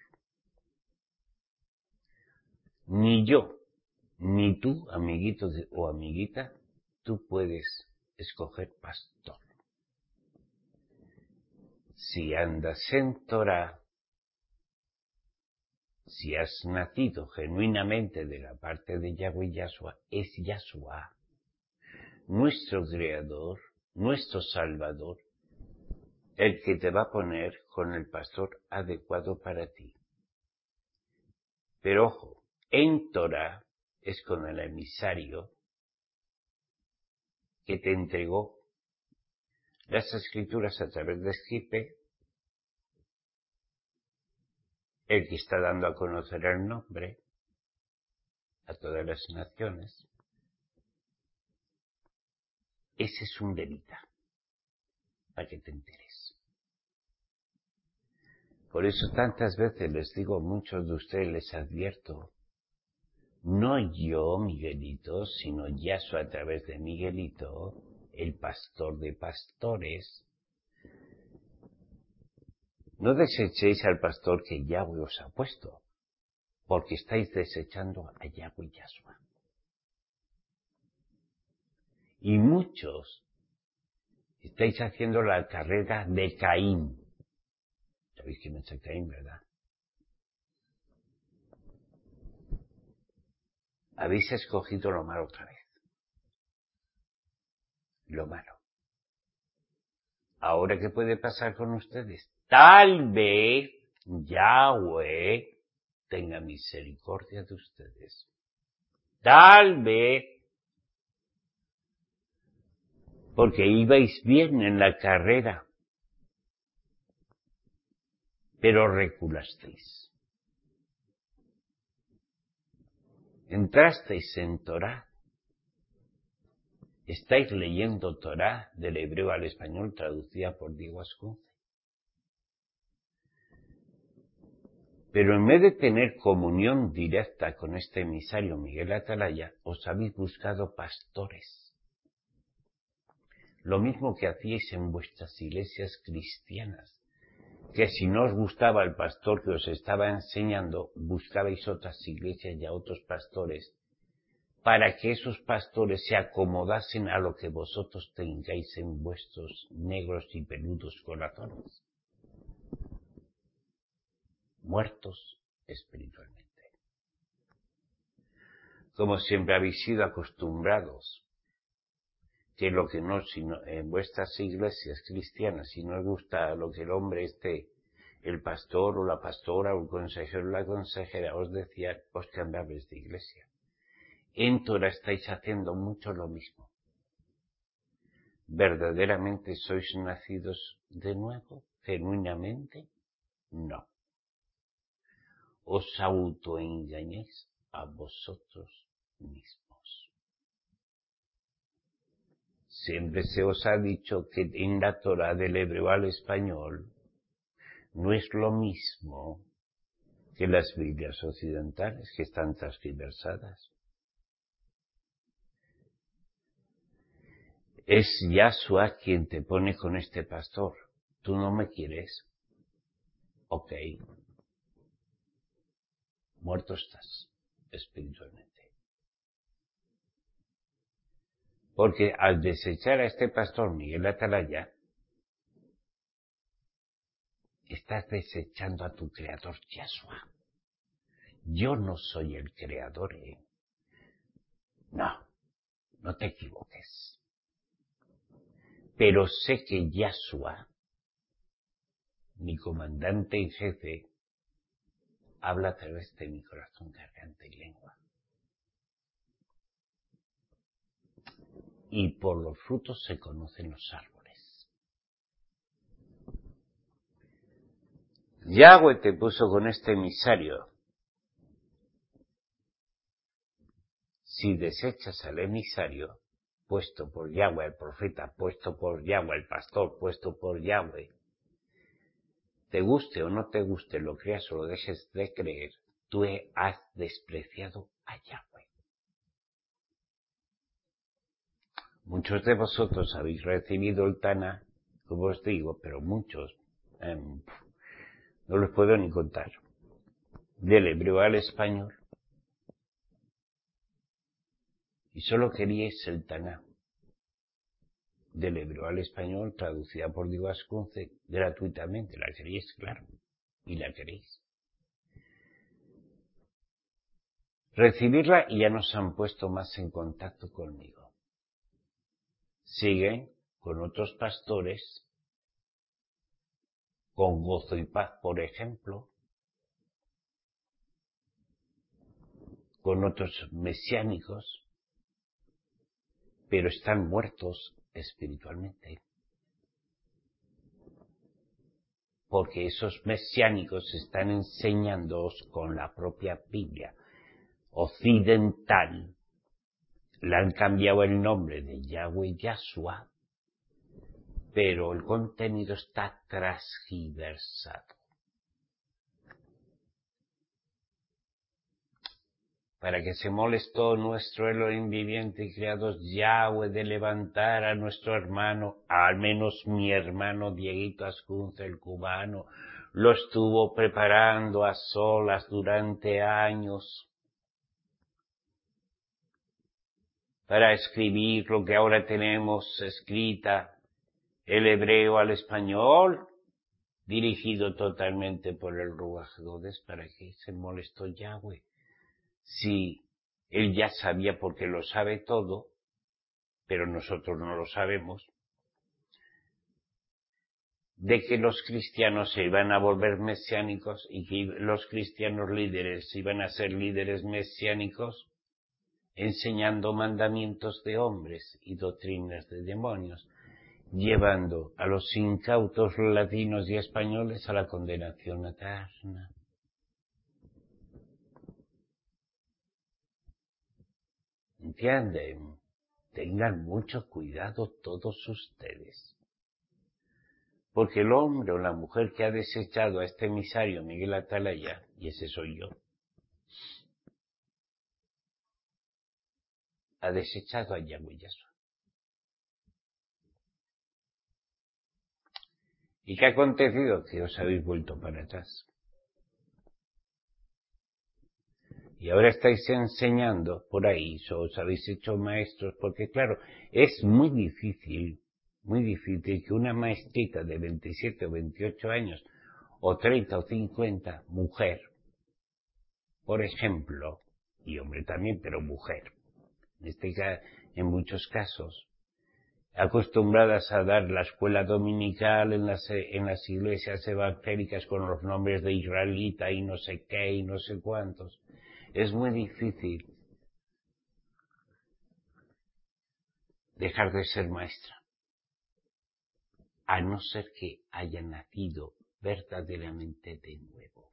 Ni yo, ni tú, amiguito o amiguita, tú puedes escoger pastor. Si andas en Torah, si has nacido genuinamente de la parte de Yahweh Yahshua, es Yahshua, nuestro Creador, nuestro Salvador, el que te va a poner con el pastor adecuado para ti. Pero ojo, en Torah es con el emisario que te entregó las escrituras a través de Esquipe, el que está dando a conocer el nombre a todas las naciones. Ese es un levita, para que te enteres. Por eso tantas veces les digo a muchos de ustedes, les advierto, no yo, Miguelito, sino Yahshua a través de Miguelito, el pastor de pastores. No desechéis al pastor que Yahweh os ha puesto, porque estáis desechando a Yahweh Yahshua. Y muchos estáis haciendo la carrera de Caín. ¿Sabéis quién es Caín, verdad? Habéis escogido lo malo otra vez. Lo malo. Ahora, ¿qué puede pasar con ustedes? Tal vez Yahweh tenga misericordia de ustedes. Tal vez, porque ibais bien en la carrera, pero reculasteis. Entrasteis en Torah. Estáis leyendo Torah del hebreo al español traducida por Diego Ascunce. Pero en vez de tener comunión directa con este emisario Miguel Atalaya, os habéis buscado pastores. Lo mismo que hacíais en vuestras iglesias cristianas, que si no os gustaba el pastor que os estaba enseñando, buscabais otras iglesias y a otros pastores, para que esos pastores se acomodasen a lo que vosotros tengáis en vuestros negros y peludos corazones. Muertos espiritualmente. Como siempre habéis sido acostumbrados, que lo que no, sino en vuestras iglesias cristianas, si no os gusta lo que el hombre esté, el pastor o la pastora o el consejero o la consejera os decía, os cambiabais de iglesia. En Torah estáis haciendo mucho lo mismo. ¿Verdaderamente sois nacidos de nuevo? ¿Genuinamente? No. Os autoengañéis a vosotros mismos. Siempre se os ha dicho que en la Torah del hebreo al español no es lo mismo que las Biblias occidentales que están transgiversadas. Es Yahshua quien te pone con este pastor. ¿Tú no me quieres? Ok. Muerto estás espiritualmente. Porque al desechar a este pastor Miguel Atalaya, estás desechando a tu creador Yahshua. Yo no soy el creador, ¿eh? No, no te equivoques. Pero sé que Yahshua, mi comandante en jefe, habla a través de mi corazón, garganta y lengua. Y por los frutos se conocen los árboles. Yahweh te puso con este emisario. Si desechas al emisario, puesto por Yahweh, el profeta, puesto por Yahweh, el pastor, puesto por Yahweh, te guste o no te guste, lo creas o lo dejes de creer, tú has despreciado a Yahweh. Muchos de vosotros habéis recibido el Taná, como os digo, pero muchos eh, no los puedo ni contar. Del hebreo al español. Y solo queríais el Taná. Del hebreo al español, traducida por Diego Ascunce, gratuitamente. La queréis, claro. Y la queréis. Recibirla y ya nos han puesto más en contacto conmigo. Siguen con otros pastores, con Gozo y Paz, por ejemplo, con otros mesiánicos, pero están muertos espiritualmente. Porque esos mesiánicos están enseñándoos con la propia Biblia occidental. Le han cambiado el nombre de Yahweh Yahshua, pero el contenido está transgiversado. Para que se molestó nuestro Elohim viviente y creados Yahweh de levantar a nuestro hermano, al menos mi hermano Dieguito Ascunza, el cubano, lo estuvo preparando a solas durante años para escribir lo que ahora tenemos escrita, el hebreo al español, dirigido totalmente por el Ruach Hakodesh. ¿Para qué se molestó Yahweh? Si él ya sabía, porque lo sabe todo, pero nosotros no lo sabemos, de que los cristianos se iban a volver mesiánicos y que los cristianos líderes iban a ser líderes mesiánicos, enseñando mandamientos de hombres y doctrinas de demonios, llevando a los incautos latinos y españoles a la condenación eterna. ¿Entienden? Tengan mucho cuidado todos ustedes. Porque el hombre o la mujer que ha desechado a este emisario Miguel Atalaya, y ese soy yo, ha desechado a Yahweh Yahshua. ¿Y qué ha acontecido? Que os habéis vuelto para atrás. Y ahora estáis enseñando por ahí, os habéis hecho maestros, porque claro, es muy difícil, muy difícil que una maestrita de veintisiete o veintiocho años, o treinta o cincuenta, mujer, por ejemplo, y hombre también, pero mujer, en, este, en muchos casos, acostumbradas a dar la escuela dominical en las, en las iglesias evangélicas con los nombres de israelita y no sé qué y no sé cuántos, es muy difícil dejar de ser maestra, a no ser que haya nacido verdaderamente de nuevo.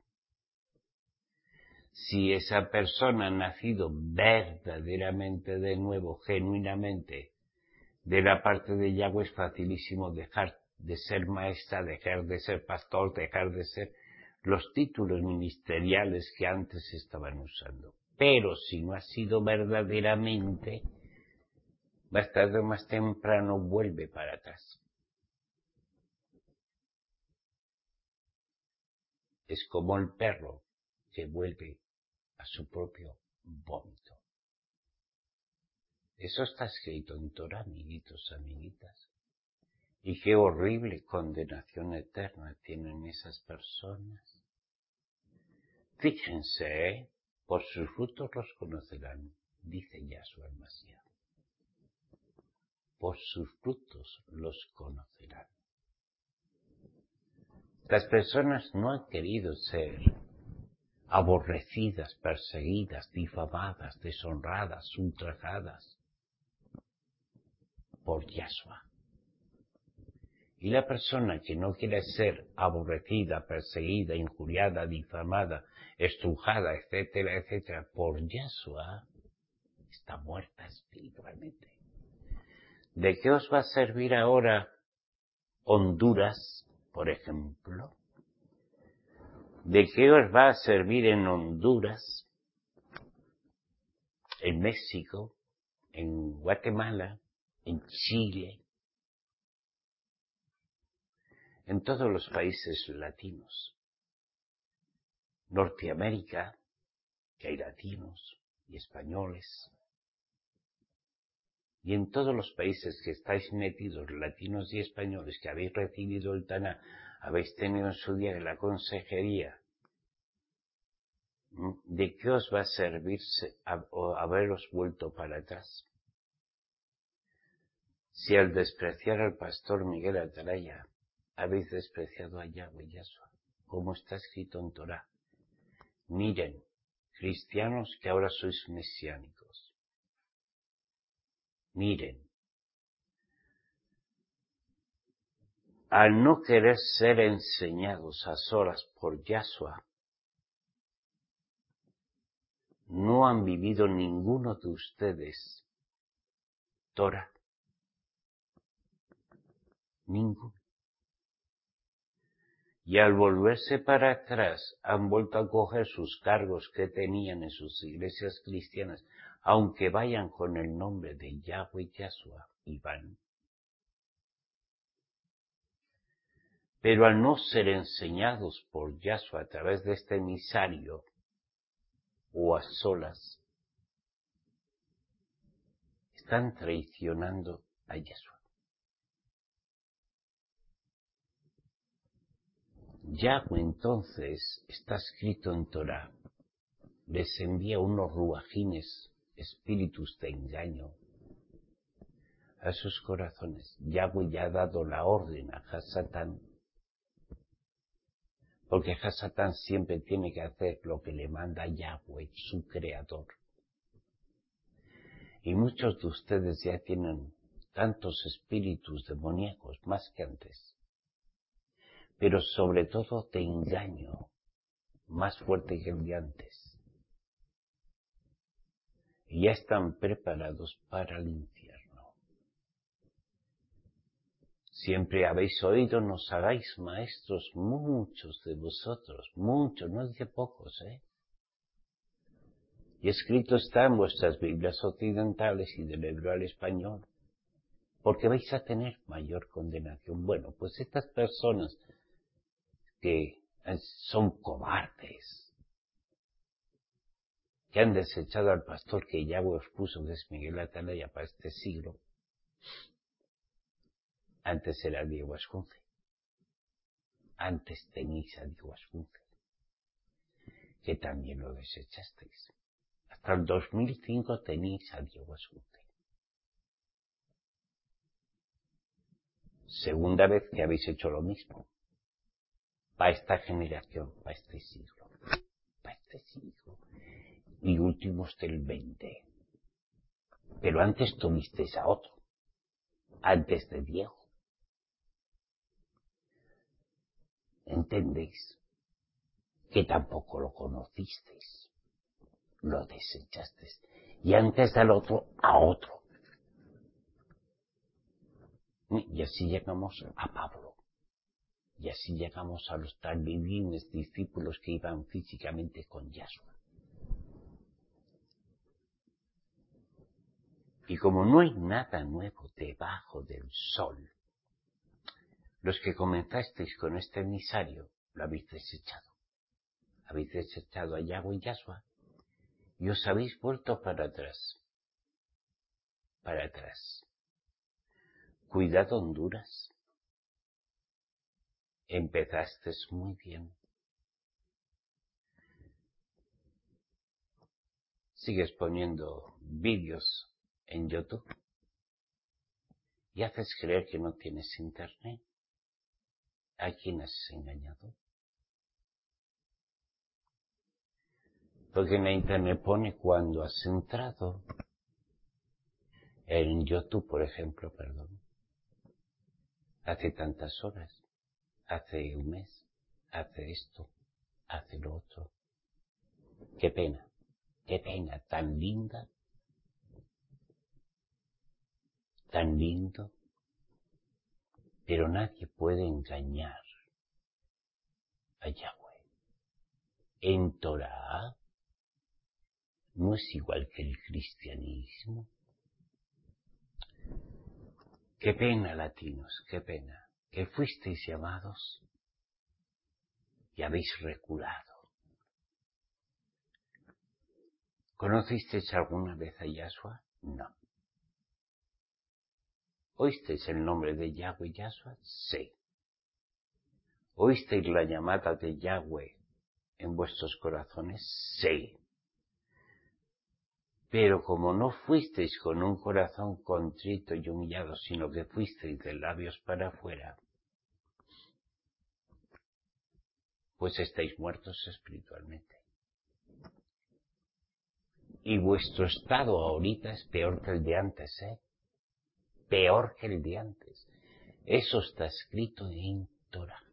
Si esa persona ha nacido verdaderamente de nuevo, genuinamente, de la parte de Yahweh, es facilísimo dejar de ser maestra, dejar de ser pastor, dejar de ser los títulos ministeriales que antes estaban usando. Pero si no ha sido verdaderamente, más tarde o más temprano vuelve para atrás. Es como el perro que vuelve a su propio vómito. Eso está escrito en Torah, amiguitos, amiguitas. Y qué horrible condenación eterna tienen esas personas. Fíjense, ¿eh? Por sus frutos los conocerán, dice Yahshua el Mashiach. Por sus frutos los conocerán. Las personas no han querido ser aborrecidas, perseguidas, difamadas, deshonradas, ultrajadas por Yahshua. Y la persona que no quiere ser aborrecida, perseguida, injuriada, difamada, estrujada, etcétera, etcétera, por Yahshua, está muerta espiritualmente. ¿De qué os va a servir ahora Honduras, por ejemplo? ¿De qué os va a servir en Honduras, en México, en Guatemala, en Chile, en todos los países latinos. Norteamérica, que hay latinos y españoles. Y en todos los países que estáis metidos, latinos y españoles, que habéis recibido el Taná, habéis tenido en su día la consejería, ¿de qué os va a servirse haberos vuelto para atrás? Si al despreciar al pastor Miguel Atalaya habéis despreciado a Yahweh Yahshua, como está escrito en Torah. Miren, cristianos que ahora sois mesiánicos, miren, al no querer ser enseñados a solas por Yahshua, no han vivido ninguno de ustedes Torah. Ninguno. Y al volverse para atrás han vuelto a coger sus cargos que tenían en sus iglesias cristianas, aunque vayan con el nombre de Yahweh Yahshua y van. Pero al no ser enseñados por Yahshua a través de este emisario o a solas, están traicionando a Yahshua. Yahweh entonces, está escrito en Torah, les envía unos ruajines, espíritus de engaño, a sus corazones. Yahweh ya ha dado la orden a Hasatán, porque Hasatán siempre tiene que hacer lo que le manda Yahweh, su creador. Y muchos de ustedes ya tienen tantos espíritus demoníacos más que antes, pero sobre todo de engaño, más fuerte que el de antes. Y ya están preparados para el infierno. Siempre habéis oído, nos hagáis maestros, muchos de vosotros, muchos, no dice pocos, ¿eh? Y escrito está en vuestras Biblias occidentales y del hebreo al español, porque vais a tener mayor condenación. Bueno, pues estas personas que son cobardes, que han desechado al pastor que Yahweh os puso, que es Miguel Atalaya, para este siglo, antes era Diego Ascunce. Antes tenéis a Diego Ascunce, que también lo desechasteis. Hasta el dos mil cinco tenéis a Diego Ascunce. Segunda vez que habéis hecho lo mismo. Para esta generación, para este siglo. Para este siglo. Y últimos del veinte. Pero antes tuvisteis a otro. Antes de Diego. ¿Entendéis? Que tampoco lo conocisteis. Lo desechasteis. Y antes del otro, a otro. Y así llegamos a Pablo. Y así llegamos a los tan divinos discípulos que iban físicamente con Yahshua. Y como no hay nada nuevo debajo del sol, los que comenzasteis con este emisario lo habéis desechado. Habéis desechado a Yahweh y Yahshua y os habéis vuelto para atrás. Para atrás. Cuidado, Honduras. Empezaste muy bien. Sigues poniendo vídeos en YouTube y haces creer que no tienes internet. ¿A quién has engañado? Porque en la internet pone cuando has entrado. En YouTube, por ejemplo, perdón. Hace tantas horas. Hace un mes. Hace esto. Hace lo otro. Qué pena. Qué pena. Tan linda. Tan lindo. Pero nadie puede engañar a Yahweh. En Torah no es igual que el cristianismo. Qué pena, latinos, qué pena. que fuisteis llamados y habéis reculado. ¿Conocisteis alguna vez a Yahshua? No. ¿Oísteis el nombre de Yahweh Yahshua? Sí. ¿Oísteis la llamada de Yahweh en vuestros corazones? Sí. Pero como no fuisteis con un corazón contrito y humillado, sino que fuisteis de labios para afuera, pues estáis muertos espiritualmente. Y vuestro estado ahorita es peor que el de antes, ¿eh? Peor que el de antes. Eso está escrito en Torah.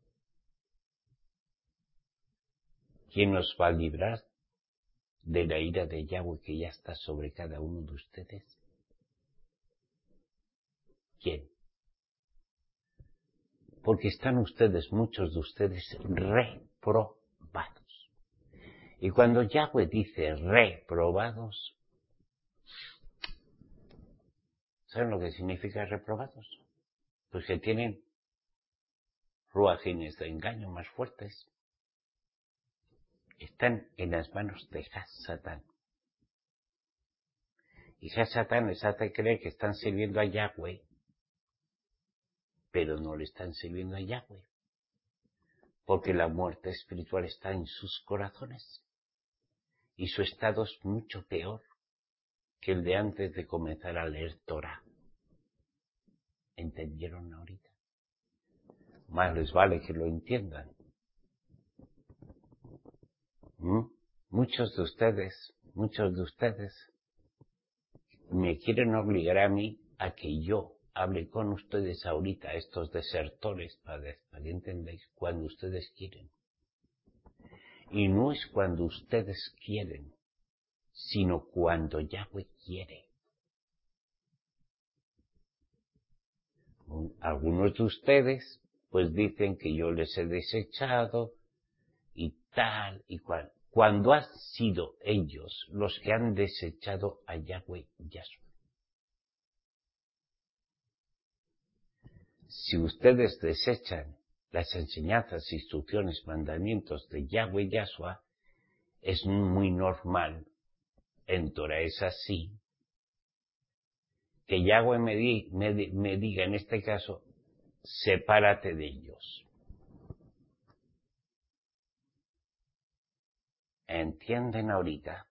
¿Quién nos va a librar de la ira de Yahweh que ya está sobre cada uno de ustedes? ¿Quién? Porque están ustedes, muchos de ustedes, reprobados. Y cuando Yahweh dice reprobados, ¿saben lo que significa reprobados? Pues que tienen ruajines de engaño más fuertes. Están en las manos de Hasatán. Y Hasatán les hace creer que están sirviendo a Yahweh, pero no le están sirviendo a Yahweh, porque la muerte espiritual está en sus corazones. Y su estado es mucho peor que el de antes de comenzar a leer Torah. ¿Entendieron ahorita? Más les vale que lo entiendan. ¿Mm? Muchos de ustedes, muchos de ustedes me quieren obligar a mí a que yo hable con ustedes ahorita, estos desertores, para, para que entendáis, cuando ustedes quieren. Y no es cuando ustedes quieren, sino cuando Yahweh quiere. Algunos de ustedes pues dicen que yo les he desechado y tal y cual, cuando han sido ellos los que han desechado a Yahweh Yahshua. Si ustedes desechan las enseñanzas, instrucciones, mandamientos de Yahweh Yahshua, es muy normal, en Torah es así, que Yahweh me, di, me, me diga en este caso, sepárate de ellos. ¿Entienden ahorita?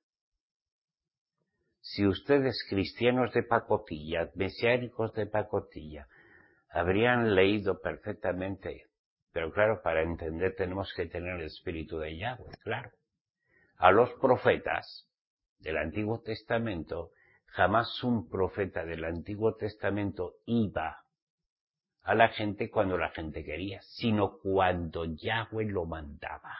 Si ustedes, cristianos de pacotilla, mesiánicos de pacotilla, habrían leído perfectamente, pero claro, para entender tenemos que tener el espíritu de Yahweh, claro. A los profetas del Antiguo Testamento, jamás un profeta del Antiguo Testamento iba a la gente cuando la gente quería, sino cuando Yahweh lo mandaba.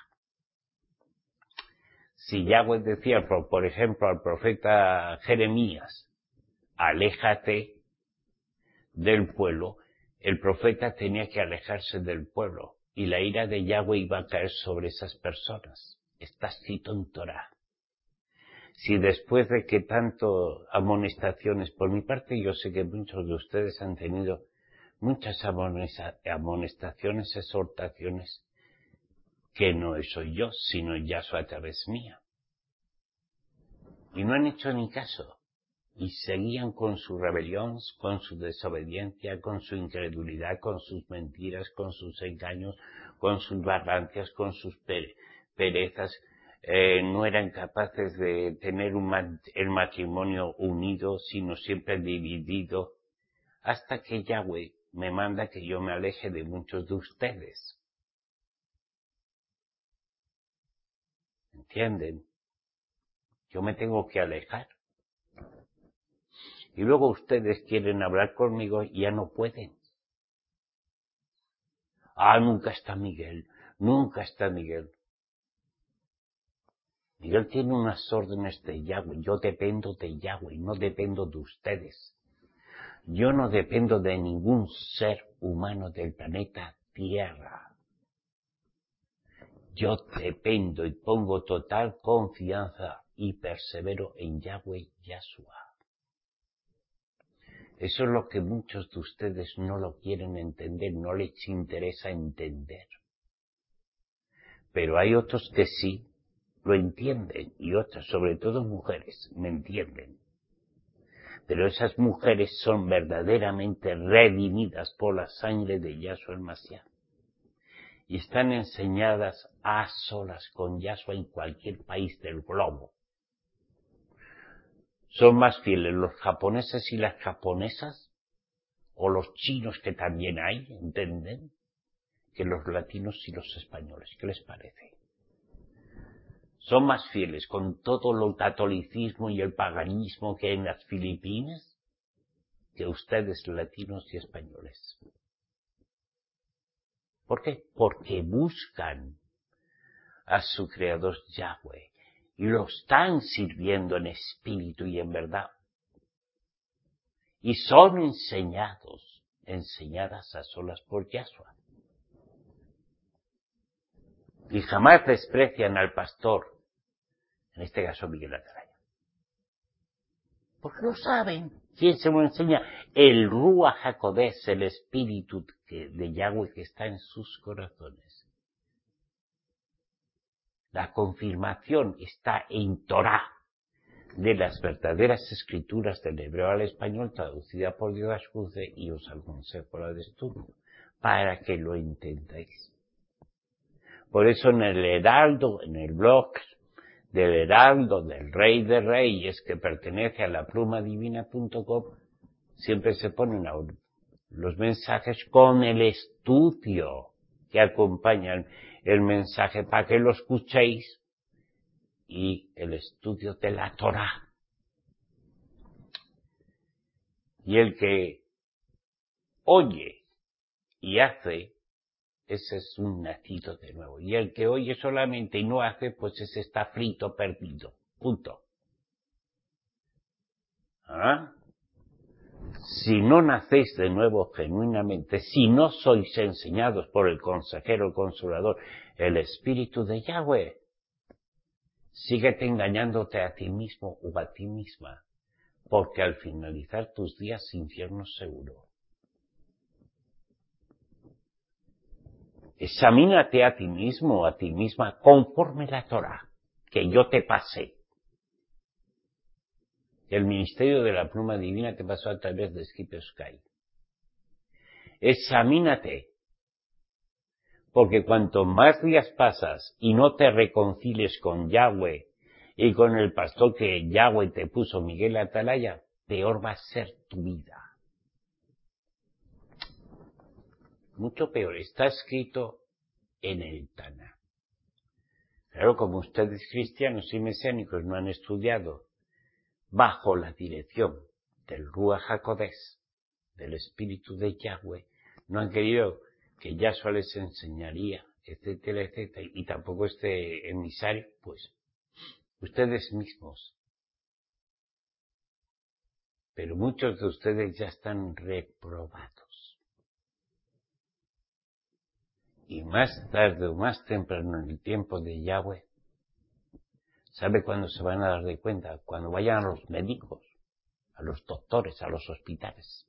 Si Yahweh decía, por ejemplo, al profeta Jeremías, aléjate del pueblo, el profeta tenía que alejarse del pueblo y la ira de Yahweh iba a caer sobre esas personas. Está escrito en Torah. Si después de que tanto amonestaciones, por mi parte yo sé que muchos de ustedes han tenido muchas amonestaciones, exhortaciones, que no soy yo, sino Yahshua a través mía. Y no han hecho ni caso. Y seguían con su rebelión, con su desobediencia, con su incredulidad, con sus mentiras, con sus engaños, con sus vagancias, con sus pere perezas. Eh, no eran capaces de tener un mat el matrimonio unido, sino siempre dividido, hasta que Yahweh me manda que yo me aleje de muchos de ustedes. ¿Entienden? Yo me tengo que alejar. Y luego ustedes quieren hablar conmigo y ya no pueden. Ah, nunca está Miguel, nunca está Miguel. Miguel tiene unas órdenes de Yahweh, yo dependo de Yahweh, no dependo de ustedes. Yo no dependo de ningún ser humano del planeta Tierra. Yo dependo y pongo total confianza y persevero en Yahweh Yahshua. Eso es lo que muchos de ustedes no lo quieren entender, no les interesa entender. Pero hay otros que sí lo entienden, y otras, sobre todo mujeres, me entienden. Pero esas mujeres son verdaderamente redimidas por la sangre de Yahshua el Mashiach. Y están enseñadas a solas con Yahshua en cualquier país del globo. Son más fieles los japoneses y las japonesas, o los chinos que también hay, ¿entienden?, que los latinos y los españoles. ¿Qué les parece? Son más fieles con todo el catolicismo y el paganismo que hay en las Filipinas que ustedes latinos y españoles. ¿Por qué? Porque buscan a su creador Yahweh y lo están sirviendo en espíritu y en verdad. Y son enseñados, enseñadas a solas por Yahshua. Y jamás desprecian al pastor, en este caso Miguel Atalaya. Porque lo saben. ¿Quién se lo enseña? El Ruach HaKodesh, el espíritu de Yahweh que está en sus corazones. La confirmación está en Torah, de las verdaderas escrituras del hebreo al español, traducida por Dios Juzé, y os aconsejo la de estudio, para que lo entendáis. Por eso en el Heraldo, en el blog del Heraldo del Rey de Reyes, que pertenece a la pluma divina punto com, siempre se ponen los mensajes con el estudio que acompaña el mensaje para que lo escuchéis, y el estudio de la Torah. Y el que oye y hace, ese es un nacido de nuevo. Y el que oye solamente y no hace, pues ese está frito, perdido. Punto. ¿Ah? Si no nacéis de nuevo genuinamente, si no sois enseñados por el consejero, el consolador, el Espíritu de Yahweh, síguete engañándote a ti mismo o a ti misma, porque al finalizar tus días, infierno seguro. Examínate a ti mismo o a ti misma conforme la Torah que yo te pasé. El ministerio de la pluma divina te pasó a través de Skip Sky. Examínate, porque cuanto más días pasas y no te reconcilies con Yahweh y con el pastor que Yahweh te puso, Miguel Atalaya, peor va a ser tu vida. Mucho peor. Está escrito en el Taná. Claro, como ustedes cristianos y mesiánicos no han estudiado bajo la dirección del Ruach HaKodesh, del Espíritu de Yahweh, no han querido que Yahshua les enseñaría, etcétera, etcétera, y tampoco este emisario, pues, ustedes mismos. Pero muchos de ustedes ya están reprobados. Y más tarde o más temprano en el tiempo de Yahweh, ¿sabe cuándo se van a dar de cuenta? Cuando vayan a los médicos, a los doctores, a los hospitales.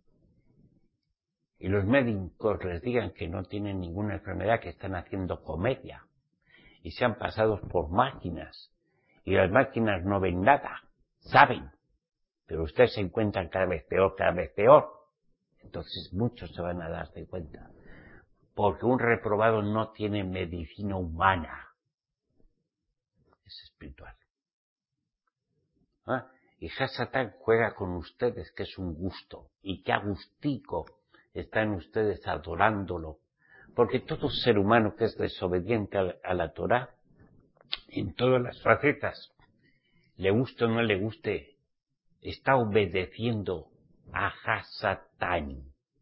Y los médicos les digan que no tienen ninguna enfermedad, que están haciendo comedia. Y sean pasados por máquinas. Y las máquinas no ven nada. Saben. Pero ustedes se encuentran cada vez peor, cada vez peor. Entonces muchos se van a dar de cuenta. Porque un reprobado no tiene medicina humana. Es espiritual. ¿Ah? Y Hasatán juega con ustedes, que es un gusto. Y qué agustico están ustedes adorándolo. Porque todo ser humano que es desobediente a la Torah, en todas las facetas, le guste o no le guste, está obedeciendo a Hasatán.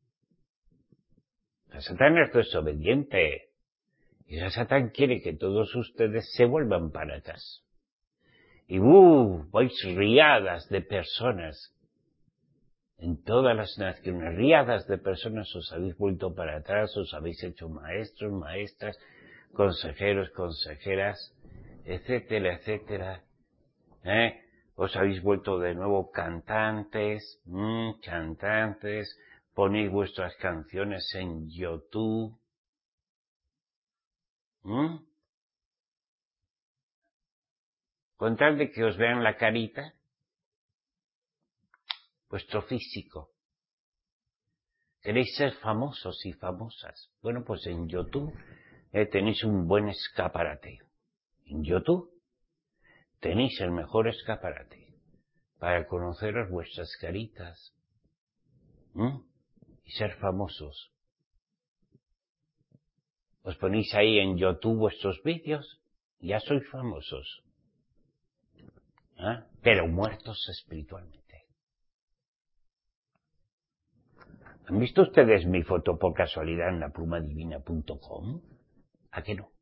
Hasatán es desobediente. Y Hasatán quiere que todos ustedes se vuelvan para atrás. Y uh, vais riadas de personas. En todas las naciones, riadas de personas os habéis vuelto para atrás, os habéis hecho maestros, maestras, consejeros, consejeras, etcétera, etcétera. ¿Eh? Os habéis vuelto de nuevo cantantes, mmm, cantantes, ponéis vuestras canciones en YouTube. ¿Mm? Con tal de que os vean la carita, vuestro físico. ¿Queréis ser famosos y famosas? Bueno, pues en YouTube eh, tenéis un buen escaparate. En YouTube tenéis el mejor escaparate para conoceros vuestras caritas. ¿Mm? Y ser famosos. Os ponéis ahí en YouTube vuestros vídeos, ya sois famosos. ¿Eh? Pero muertos espiritualmente. ¿Han visto ustedes mi foto por casualidad en la pluma divina punto com? ¿A qué no?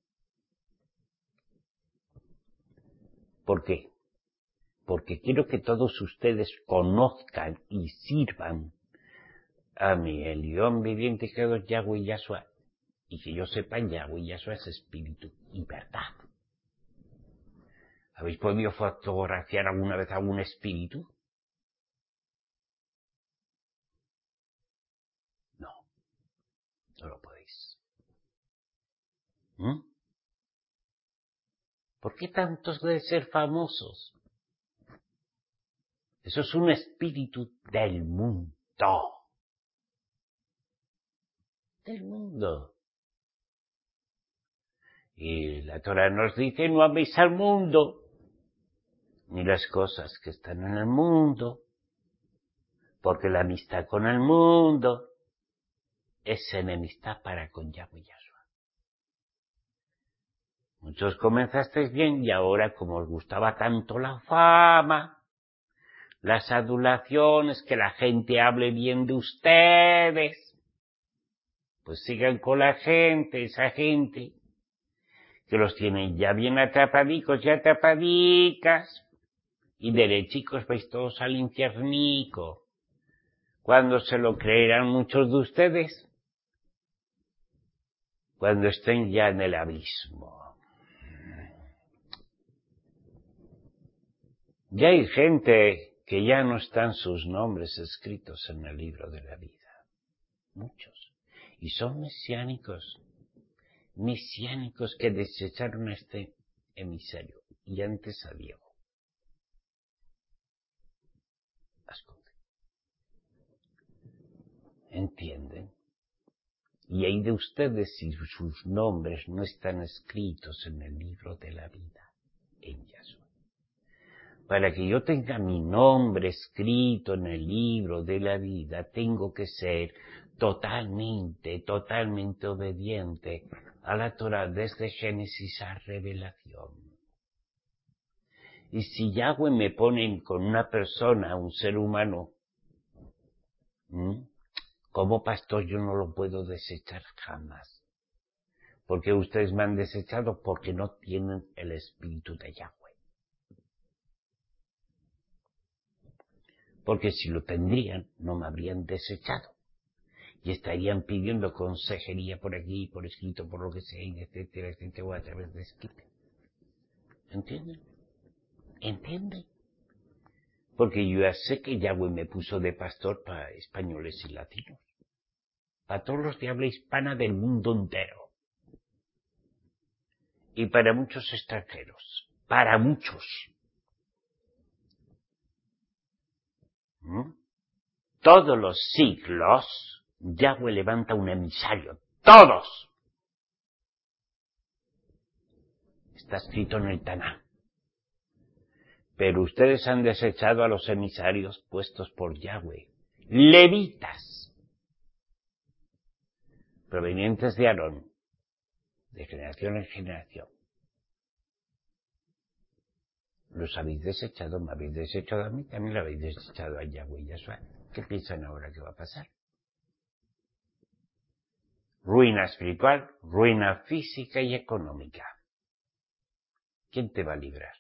¿Por qué? Porque quiero que todos ustedes conozcan y sirvan a mi Elión viviente creador Yahweh y Yahshua. Y que yo sepa, Yahweh y Yahshua es espíritu y verdad. ¿Habéis podido fotografiar alguna vez algún espíritu? No, no lo podéis. ¿Mm? ¿Por qué tantos de ser famosos? Eso es un espíritu del mundo. Del mundo. Y la Torah nos dice, no améis al mundo, ni las cosas que están en el mundo, porque la amistad con el mundo es enemistad para con Yahweh y Yahshua. Muchos comenzasteis bien y ahora, como os gustaba tanto la fama, las adulaciones, que la gente hable bien de ustedes, pues sigan con la gente, esa gente que los tienen ya bien atrapadicos y atrapadicas, y derechicos vais todos al infiernico. ¿Cuándo se lo creerán muchos de ustedes? Cuando estén ya en el abismo. Ya hay gente que ya no están sus nombres escritos en el libro de la vida. Muchos. Y son mesiánicos. Mesiánicos que desecharon a este emisario. Y antes a Diego. ¿Entienden? Y hay de ustedes si sus nombres no están escritos en el libro de la vida, en Yahshua. Para que yo tenga mi nombre escrito en el libro de la vida, tengo que ser totalmente, totalmente obediente a la Torah desde Génesis a Revelación. Y si Yahweh me pone con una persona, un ser humano, ¿m? como pastor yo no lo puedo desechar jamás. Porque ustedes me han desechado porque no tienen el espíritu de Yahweh. Porque si lo tendrían, no me habrían desechado. Y estarían pidiendo consejería por aquí, por escrito, por lo que sea, etcétera, etcétera, o a través de escrito. ¿Entienden? ¿Entienden? Porque yo ya sé que Yahweh me puso de pastor para españoles y latinos. Para todos los de habla hispana del mundo entero. Y para muchos extranjeros. Para muchos. ¿Mm? Todos los siglos, Yahweh levanta un emisario. ¡Todos! Está escrito en el Taná. Pero ustedes han desechado a los emisarios puestos por Yahweh. Levitas. Provenientes de Aarón. De generación en generación. Los habéis desechado, me habéis desechado a mí, también lo habéis desechado a Yahweh y Yahshua. ¿Qué piensan ahora que va a pasar? Ruina espiritual, ruina física y económica. ¿Quién te va a librar?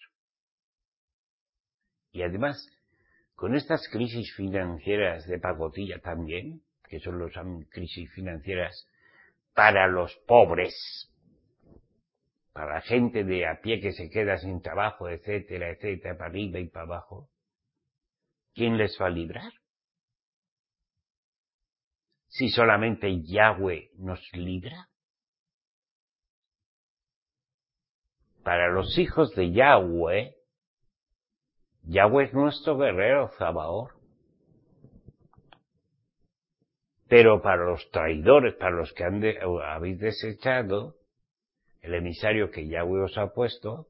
Y además, con estas crisis financieras de pacotilla también, que son las crisis financieras para los pobres, para la gente de a pie que se queda sin trabajo, etcétera, etcétera, para arriba y para abajo, ¿quién les va a librar? Si solamente Yahweh nos libra. Para los hijos de Yahweh, Yahweh es nuestro guerrero Sabaoth. Pero para los traidores, para los que han de, habéis desechado, el emisario que Yahweh os ha puesto,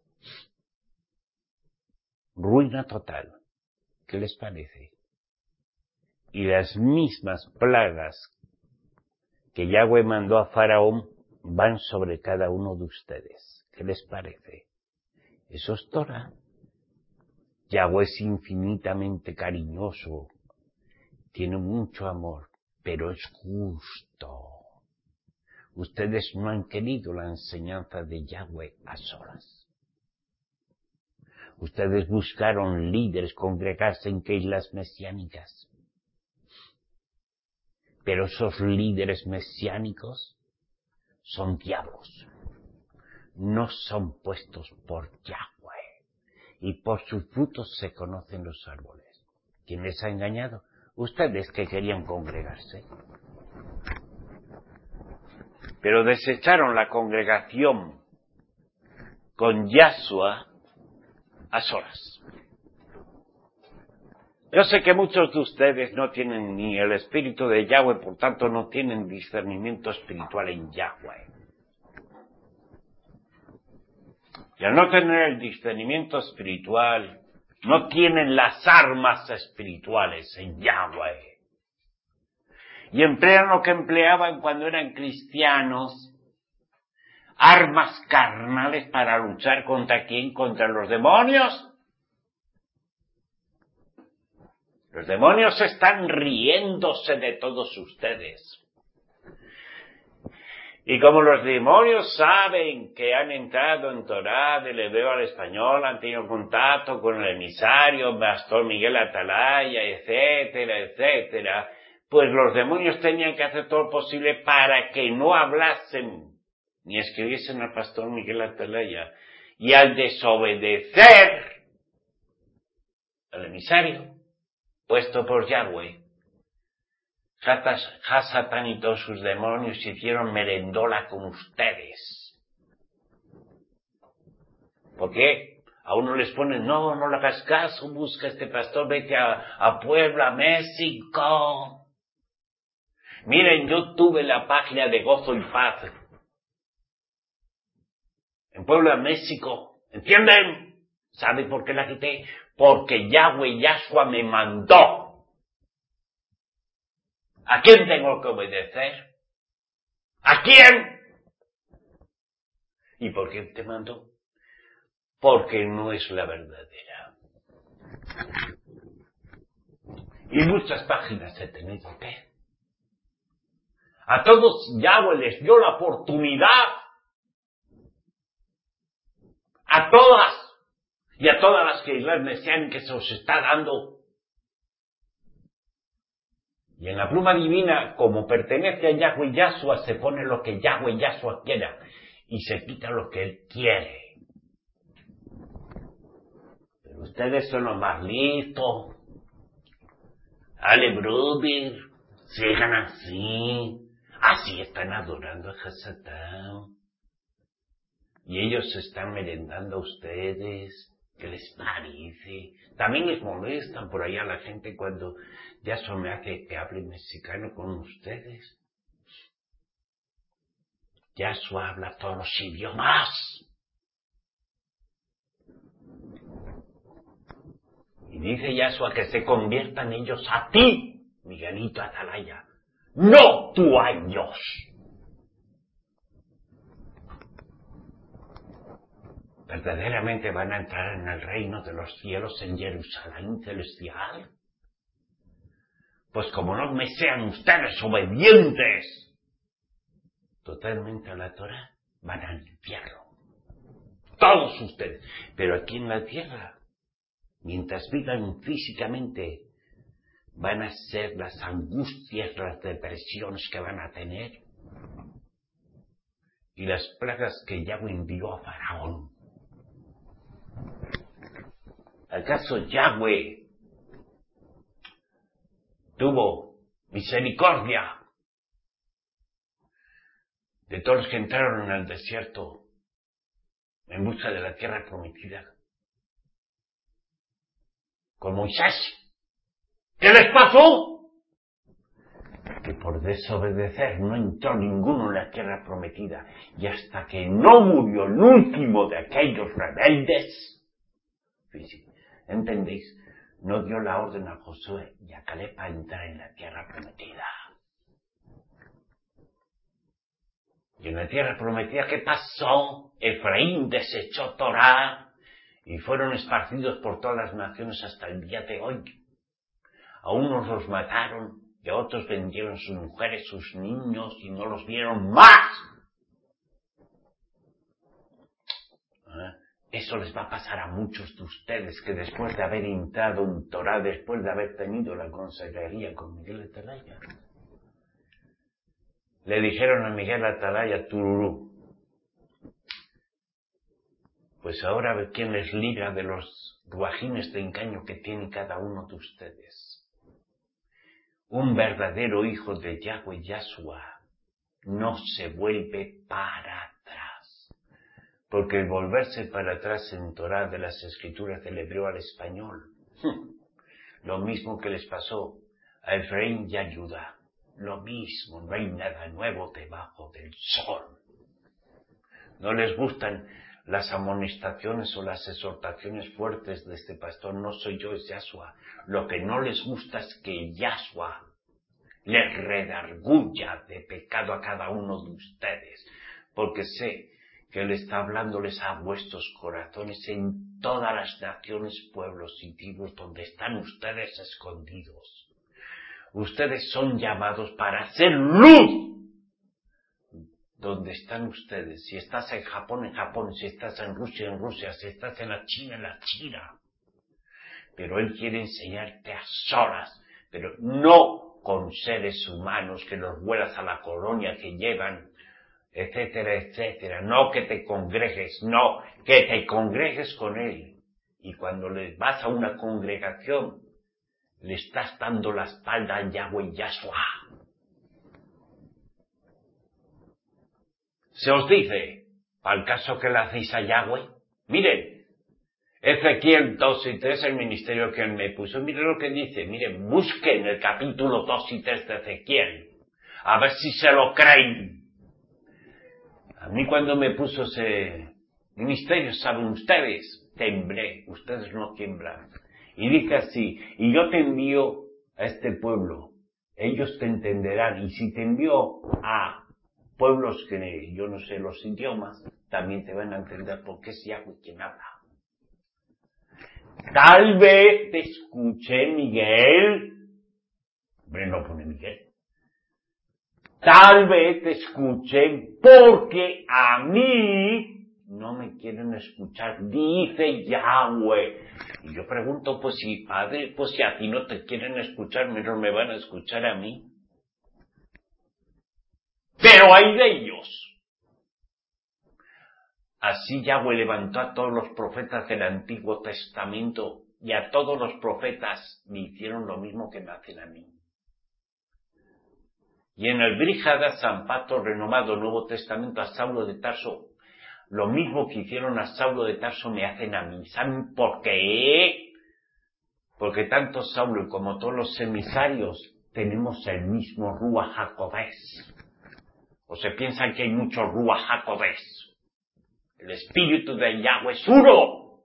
ruina total. ¿Qué les parece? Y las mismas plagas que Yahweh mandó a Faraón van sobre cada uno de ustedes. ¿Qué les parece? Eso es Torah. Yahweh es infinitamente cariñoso, tiene mucho amor, pero es justo. Ustedes no han querido la enseñanza de Yahweh a solas. Ustedes buscaron líderes, congregarse en que islas mesiánicas. Pero esos líderes mesiánicos son diablos. No son puestos por Yahweh. Y por sus frutos se conocen los árboles. ¿Quién les ha engañado? Ustedes que querían congregarse. Pero desecharon la congregación con Yahshua a solas. Yo sé que muchos de ustedes no tienen ni el espíritu de Yahweh, por tanto no tienen discernimiento espiritual en Yahweh. Y al no tener el discernimiento espiritual, no tienen las armas espirituales en Yahweh. Y emplean lo que empleaban cuando eran cristianos, armas carnales para luchar contra quién, contra los demonios. Los demonios están riéndose de todos ustedes. Y como los demonios saben que han entrado en Torah del hebreo al español, han tenido contacto con el emisario, Pastor Miguel Atalaya, etcétera, etcétera, pues los demonios tenían que hacer todo lo posible para que no hablasen ni escribiesen al Pastor Miguel Atalaya. Y al desobedecer al emisario puesto por Yahweh, Hasatán y todos sus demonios hicieron merendola con ustedes. ¿Por qué? A uno les ponen, no, no le hagas caso, busca a este pastor, vete a, a Puebla, México. Miren, yo tuve la página de Gozo y Paz en Puebla, México. ¿Entienden? ¿Sabe por qué la quité? Porque Yahweh Yahshua me mandó. ¿A quién tengo que obedecer? ¿A quién? ¿Y por qué te mandó? Porque no es la verdadera. Y muchas páginas he tenido que. A todos Yahweh les dio la oportunidad. A todas. Y a todas las que las mesiánicas se os está dando. Y en la pluma divina, como pertenece a Yahweh Yahshua, se pone lo que Yahweh Yahshua quiera. Y se quita lo que él quiere. Pero ustedes son los más listos. Ale Brubir, sigan así. Así están adorando a Hasatán. Y ellos se están merendando a ustedes. ¿Qué les parece? También les molestan por allá a la gente cuando Yahshua me hace que hable mexicano con ustedes. Yahshua habla todos los idiomas. Y dice Yahshua que se conviertan ellos a ti, Miguelito Atalaya. No tú a ellos. ¿Verdaderamente van a entrar en el reino de los cielos en Jerusalén celestial? Pues como no me sean ustedes obedientes totalmente a la Torah, van al infierno. Todos ustedes. Pero aquí en la tierra, mientras vivan físicamente, van a ser las angustias, las depresiones que van a tener. y las plagas que Yahweh envió a Faraón. ¿Acaso Yahweh tuvo misericordia de todos los que entraron en el desierto en busca de la tierra prometida? Con Moisés. ¿Qué les pasó? Que por desobedecer no entró ninguno en la tierra prometida. Y hasta que no murió el último de aquellos rebeldes, ¿entendéis? No dio la orden a Josué y a Caleb a entrar en la tierra prometida. Y en la tierra prometida, ¿qué pasó? Efraín desechó Torá y fueron esparcidos por todas las naciones hasta el día de hoy. A unos los mataron y a otros vendieron sus mujeres, sus niños y no los vieron más. ¿Eh? Eso les va a pasar a muchos de ustedes que después de haber entrado en Torá, después de haber tenido la consejería con Miguel Atalaya, le dijeron a Miguel Atalaya, tururú, pues ahora a ver quién les libra de los ruajines de engaño que tiene cada uno de ustedes. Un verdadero hijo de Yahweh Yahshua no se vuelve para atrás, porque el volverse para atrás en Torá de las escrituras del hebreo al español, lo mismo que les pasó a Efraín y a Judá, lo mismo, no hay nada nuevo debajo del sol. No les gustan las amonestaciones o las exhortaciones fuertes de este pastor, no soy yo, es Yahshua. Lo que no les gusta es que Yahshua les redarguya de pecado a cada uno de ustedes, porque sé que Él está hablándoles a vuestros corazones en todas las naciones, pueblos y tribus donde están ustedes escondidos. Ustedes son llamados para hacer luz donde están ustedes. Si estás en Japón, en Japón. Si estás en Rusia, en Rusia. Si estás en la China, en la China. Pero Él quiere enseñarte a solas, pero no con seres humanos que los vuelas a la colonia que llevan, etcétera, etcétera. No que te congregues, no, que te congregues con Él. Y cuando le vas a una congregación, le estás dando la espalda a Yahweh Yahshua. Se os dice, al caso que le hacéis a Yahweh, miren, Ezequiel dos y tres, el ministerio que él me puso, miren lo que dice, miren, busquen el capítulo dos y tres de Ezequiel, a ver si se lo creen. A mí cuando me puso ese ministerio, saben ustedes, temblé, ustedes no tiemblan. Y dice así, y yo te envío a este pueblo, ellos te entenderán, y si te envío a pueblos que yo no sé los idiomas, también te van a entender porque es Yahweh quien habla. Tal vez te escuché, Miguel. Hombre, no pone Miguel. Tal vez te escuché porque a mí no me quieren escuchar, dice Yahweh. Y yo pregunto, pues si padre, pues si a ti no te quieren escuchar, menos me van a escuchar a mí. Pero hay de ellos. Así Yahweh levantó a todos los profetas del Antiguo Testamento y a todos los profetas me hicieron lo mismo que me hacen a mí. Y en el Bríjada Zampato renomado Nuevo Testamento a Saulo de Tarso, lo mismo que hicieron a Saulo de Tarso me hacen a mí. ¿Saben por qué? Porque tanto Saulo como todos los emisarios tenemos el mismo Ruach HaKodesh. O se piensan que hay mucho Ruach HaKodesh. El espíritu de Yahweh es uno.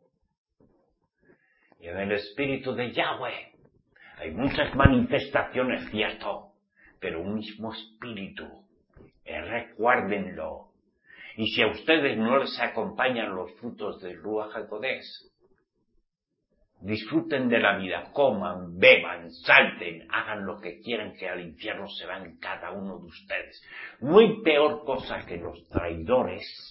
Y en el espíritu de Yahweh hay muchas manifestaciones, cierto, pero un mismo espíritu. Eh, recuérdenlo. Y si a ustedes no les acompañan los frutos del Ruach HaKodesh, disfruten de la vida, coman, beban, salten, hagan lo que quieran, que al infierno se van cada uno de ustedes. No hay peor cosa que los traidores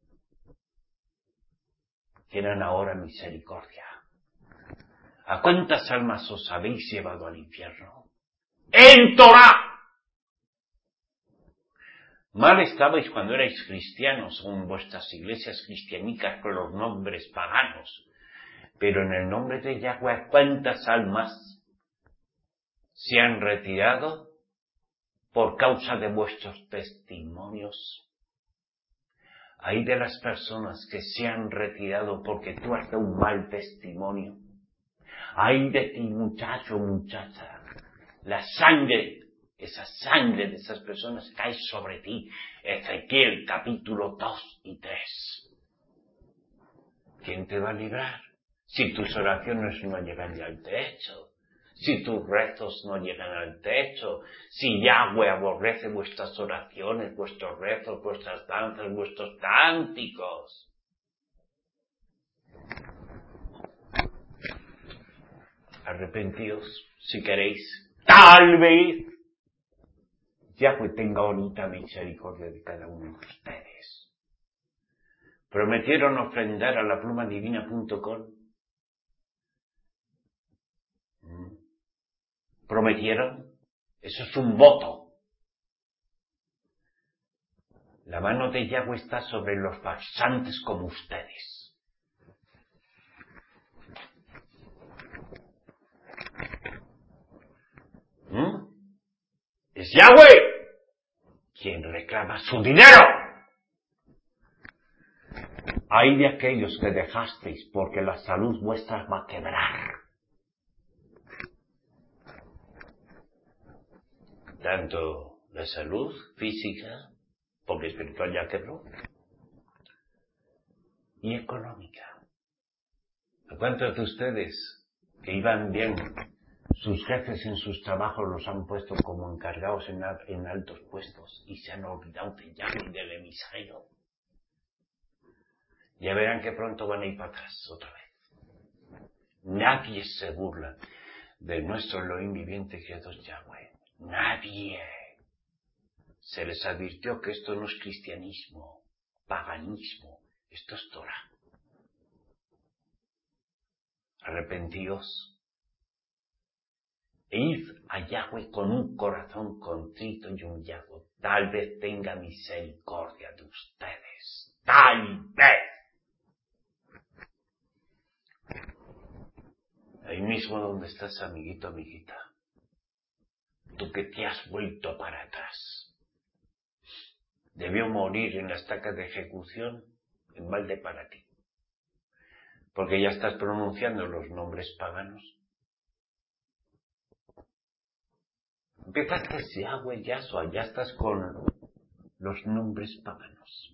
tienen ahora misericordia. ¿A cuántas almas os habéis llevado al infierno? ¡En Torá! Mal estabais cuando erais cristianos o en vuestras iglesias cristianicas con los nombres paganos. Pero en el nombre de Yahweh, ¿cuántas almas se han retirado por causa de vuestros testimonios? Hay de las personas que se han retirado porque tú has dado un mal testimonio. Hay de ti, muchacho, muchacha. La sangre, esa sangre de esas personas cae sobre ti. Ezequiel capítulo dos y tres. ¿Quién te va a librar? Si tus oraciones no llegan ya al techo, si tus rezos no llegan al techo, si Yahweh aborrece vuestras oraciones, vuestros rezos, vuestras danzas, vuestros cánticos. Arrepentíos, si queréis, tal vez Yahweh tenga bonita misericordia de cada uno de ustedes. Prometieron ofrendar a la pluma divina punto com. ¿Prometieron? Eso es un voto. La mano de Yahweh está sobre los farsantes como ustedes. ¿Mm? Es Yahweh quien reclama su dinero. Hay de aquellos que dejasteis porque la salud vuestra va a quebrar. Tanto la salud física, porque espiritual ya quebró, y económica. ¿A cuántos de ustedes que iban bien, sus jefes en sus trabajos los han puesto como encargados en, en altos puestos y se han olvidado de Yahweh y del emisario? Ya verán que pronto van a ir para atrás otra vez. Nadie se burla de nuestro Elohim viviente creador Yahweh. Nadie. Se les advirtió que esto no es cristianismo, paganismo, esto es Torah. Arrepentíos e id a Yahweh con un corazón contrito y humillado. Tal vez tenga misericordia de ustedes. Tal vez. Ahí mismo donde estás, amiguito, amiguita. Tú que te has vuelto para atrás. Debió morir en la estaca de ejecución en balde para ti. Porque ya estás pronunciando los nombres paganos. Empezaste Yahweh, Yahshua, ya estás con los nombres paganos.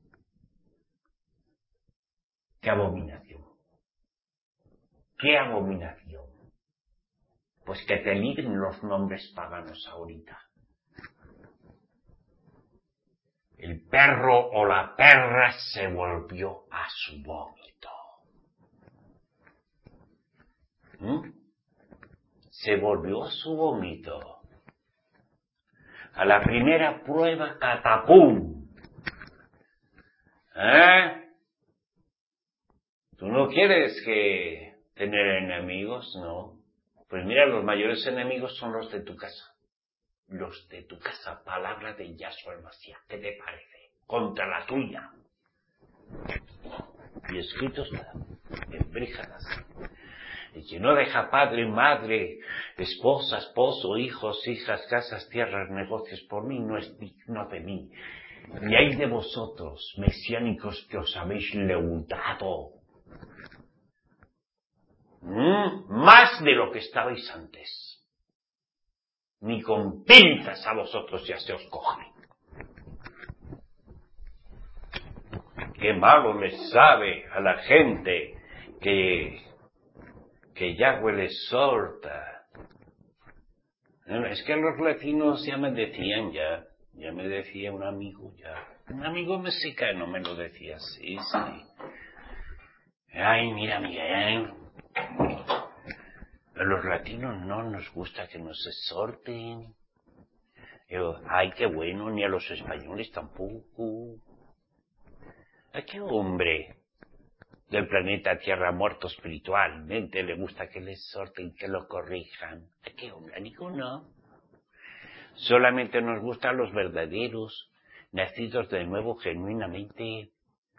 ¡Qué abominación! ¡Qué abominación! Pues que te libren los nombres paganos ahorita. El perro o la perra se volvió a su vómito. ¿Mm? Se volvió a su vómito. A la primera prueba, catapum. ¿Eh? ¿Tú no quieres que tener enemigos? No. Pues mira, los mayores enemigos son los de tu casa. Los de tu casa, palabra de Yahshua el Mashiach. ¿Qué te parece? Contra la tuya. Y escrito está en Bríjadas. Y que no deja padre, madre, esposa, esposo, hijos, hijas, casas, tierras, negocios, por mí no es digno de mí. Y hay de vosotros, mesiánicos, que os habéis leudado. ¿Mm? Más de lo que estabais antes. Ni con pinzas a vosotros ya se os coge. Qué malo les sabe a la gente que, que Yahweh les solta. Es que los vecinos ya me decían ya, ya me decía un amigo ya, un amigo mexicano me lo decía, sí, sí. Ay, mira, Miguel, a los latinos no nos gusta que nos exhorten. Yo, ay, qué bueno, ni a los españoles tampoco. ¿A qué hombre del planeta Tierra muerto espiritualmente le gusta que le exhorten, que lo corrijan? ¿A qué hombre? A ninguno. Solamente nos gustan los verdaderos, nacidos de nuevo genuinamente.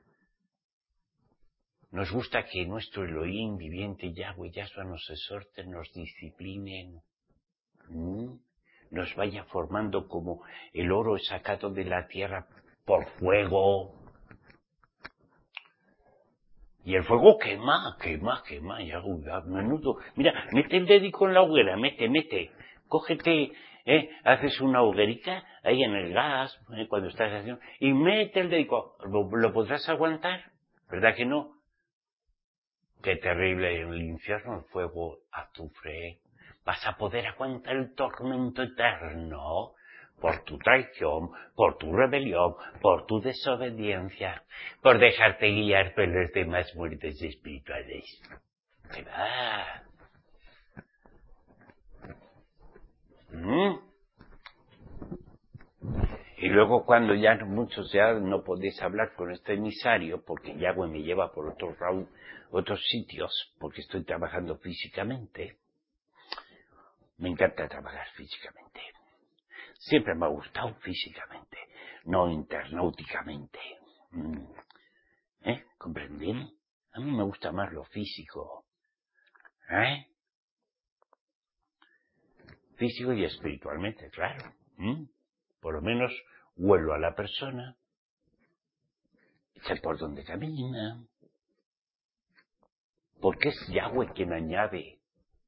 Nos gusta que nuestro Elohim viviente, Yahweh, Yahshua, nos exhorte, nos disciplinen, ¿Mm? nos vaya formando como el oro sacado de la tierra por fuego. Y el fuego quema, quema, quema, Yahweh, a menudo. Mira, mete el dedico en la hoguera, mete, mete. Cógete, eh, haces una hoguerita ahí en el gas, eh, cuando estás haciendo, y mete el dedico. ¿Lo, lo podrás aguantar? ¿Verdad que no? Qué terrible el infierno, el fuego, azufre. ¿Vas a poder aguantar el tormento eterno? Por tu traición, por tu rebelión, por tu desobediencia, por dejarte guiar por los demás muertes espirituales. ¿Qué va? ¿Mm? Y luego cuando ya muchos ya no podéis hablar con este emisario, porque Yahweh me lleva por otros, otros sitios, porque estoy trabajando físicamente. Me encanta trabajar físicamente. Siempre me ha gustado físicamente, no internauticamente. ¿Eh? ¿Comprenden? A mí me gusta más lo físico. ¿Eh? Físico y espiritualmente, claro. ¿Mm? Por lo menos huelo a la persona, sé por dónde camina. Porque es Yahweh quien añade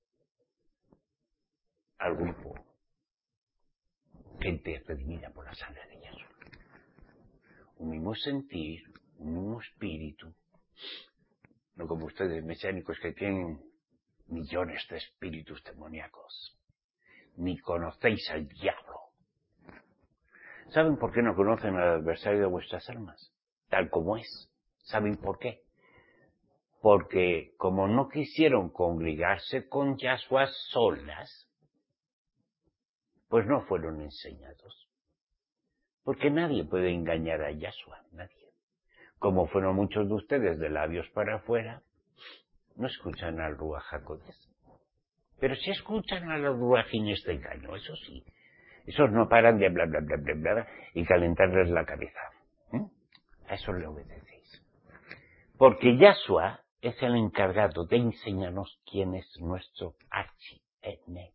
al grupo gente redimida por la sangre de Yahshua. Un mismo sentir, un mismo espíritu. No como ustedes mesiánicos que tienen millones de espíritus demoníacos. Ni conocéis al diablo. ¿Saben por qué no conocen al adversario de vuestras almas? Tal como es. ¿Saben por qué? Porque como no quisieron congregarse con Yahshua solas, pues no fueron enseñados. Porque nadie puede engañar a Yahshua, nadie. Como fueron muchos de ustedes de labios para afuera, no escuchan al Ruach HaKodesh. Pero sí escuchan a los ruajines de engaño, eso sí. Esos no paran de bla, bla, bla, bla, bla, y calentarles la cabeza. ¿Mm? A eso le obedecéis. Porque Yahshua es el encargado de enseñarnos quién es nuestro archienemigo.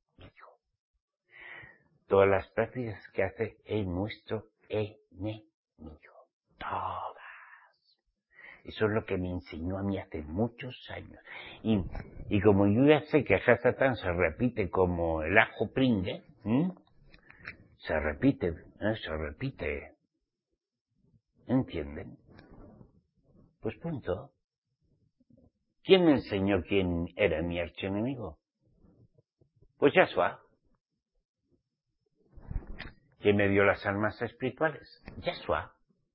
Todas las prácticas que hace es nuestro enemigo. Todas. Eso es lo que me enseñó a mí hace muchos años. Y, y como yo ya sé que Hasatán se repite como el ajo pringue, ¿m? se repite, ¿eh? se repite. ¿Entienden? Pues punto. ¿Quién me enseñó quién era mi archienemigo? Pues Yahshua. ¿Quién me dio las almas espirituales? Yahshua.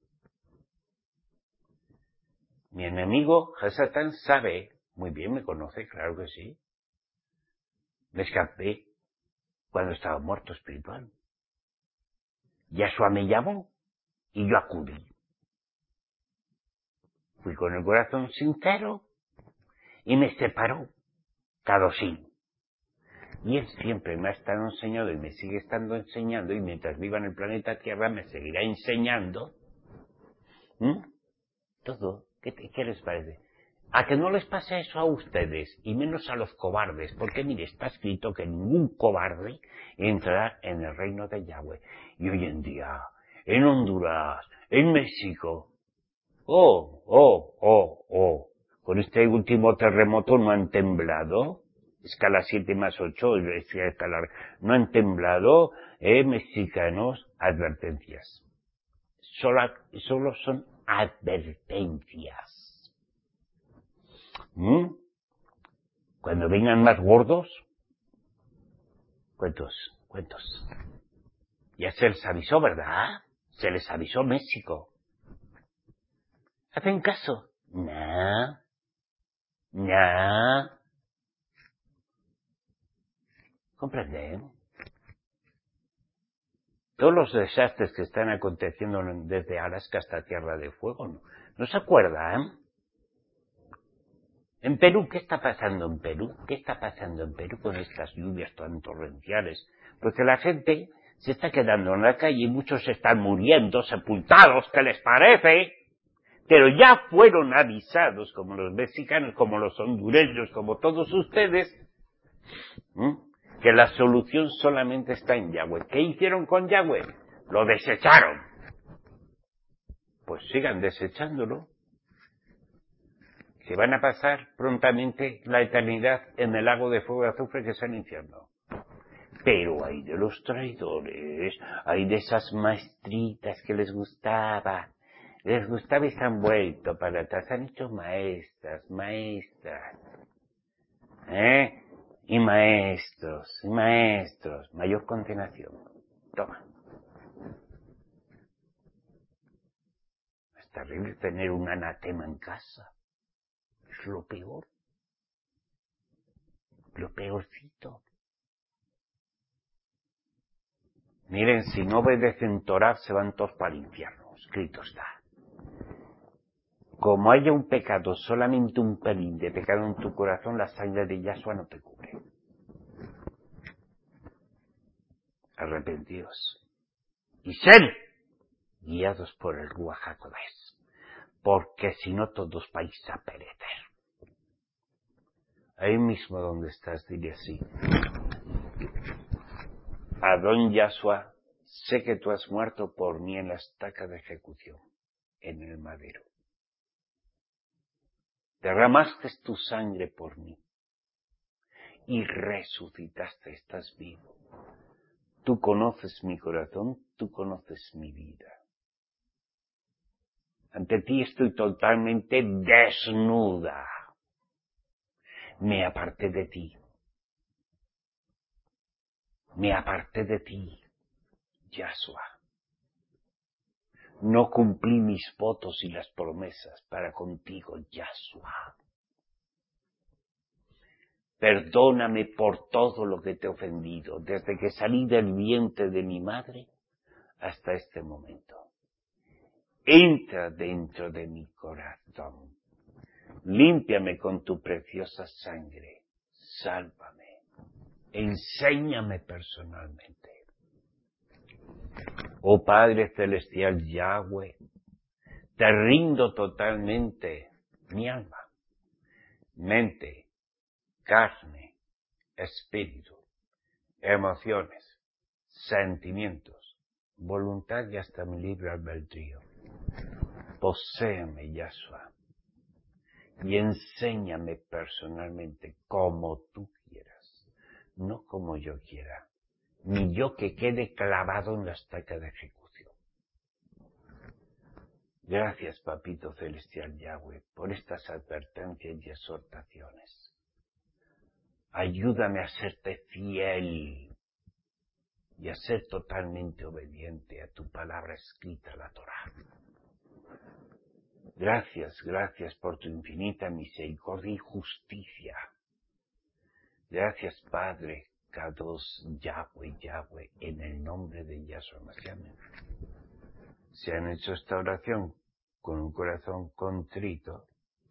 Mi enemigo, Hasatán, sabe, muy bien, me conoce, claro que sí. Me escapé cuando estaba muerto espiritual. Yahshua me llamó y yo acudí. Fui con el corazón sincero y me separó Kadoshin. Y él siempre me ha estado enseñando y me sigue estando enseñando, y mientras viva en el planeta Tierra me seguirá enseñando. ¿Mm? Todo. ¿Qué, te, ¿Qué les parece? A que no les pase eso a ustedes, y menos a los cobardes, porque mire, está escrito que ningún cobarde entrará en el reino de Yahweh. Y hoy en día, en Honduras, en México, oh, oh, oh, oh, con este último terremoto no han temblado, escala siete más ocho, escala, no han temblado, eh, mexicanos, advertencias. Solo, solo son advertencias. ¿Mm? Cuando vengan más gordos, ¿cuántos? ¿Cuántos? Ya se les avisó, ¿verdad? Se les avisó México. ¿Hacen caso? No. No. ¿Comprenden? Todos los desastres que están aconteciendo desde Alaska hasta Tierra de Fuego, ¿no, ¿No se acuerdan? En Perú, ¿qué está pasando en Perú? ¿Qué está pasando en Perú con estas lluvias tan torrenciales? Porque la gente se está quedando en la calle y muchos están muriendo, sepultados, ¿qué les parece? Pero ya fueron avisados, como los mexicanos, como los hondureños, como todos ustedes, ¿m? que la solución solamente está en Yahweh. ¿Qué hicieron con Yahweh? Lo desecharon. Pues sigan desechándolo. Que van a pasar prontamente la eternidad en el lago de fuego y azufre que es el infierno. Pero hay de los traidores, hay de esas maestritas que les gustaba, les gustaba y se han vuelto para atrás, han hecho maestras, maestras, ¿eh? Y maestros, y maestros, mayor condenación. Toma. Es terrible tener un anatema en casa. Es lo peor. Lo peorcito. Miren, si no obedecen Torah, se van todos para el infierno. Escrito está. Como haya un pecado, solamente un pelín de pecado en tu corazón, la sangre de Yahshua no te cubre. Arrepentidos. Y sed guiados por el Ruach HaKodesh, porque si no todos vais a perecer. Ahí mismo donde estás, dile así. Adón Yahshua, sé que tú has muerto por mí en la estaca de ejecución, en el madero. Derramaste tu sangre por mí y resucitaste, estás vivo. Tú conoces mi corazón, tú conoces mi vida. Ante ti estoy totalmente desnuda. Me aparté de ti. Me aparté de ti, Yahshua. No cumplí mis votos y las promesas para contigo, Yahshua. Perdóname por todo lo que te he ofendido, desde que salí del vientre de mi madre hasta este momento. Entra dentro de mi corazón. Límpiame con tu preciosa sangre. Sálvame. Enséñame personalmente. Oh Padre Celestial Yahweh, te rindo totalmente mi alma, mente, carne, espíritu, emociones, sentimientos, voluntad y hasta mi libre albedrío. Poséeme, Yahshua, y enséñame personalmente como tú quieras, no como yo quiera, ni yo que quede clavado en la estaca de ejecución. Gracias, Papito Celestial Yahweh, por estas advertencias y exhortaciones. Ayúdame a serte fiel y a ser totalmente obediente a tu palabra escrita, la Torá. Gracias, gracias por tu infinita misericordia y justicia. Gracias, Padre, Kadosh, Yahweh, Yahweh, en el nombre de Yahshua Mashiach. Si han hecho esta oración con un corazón contrito,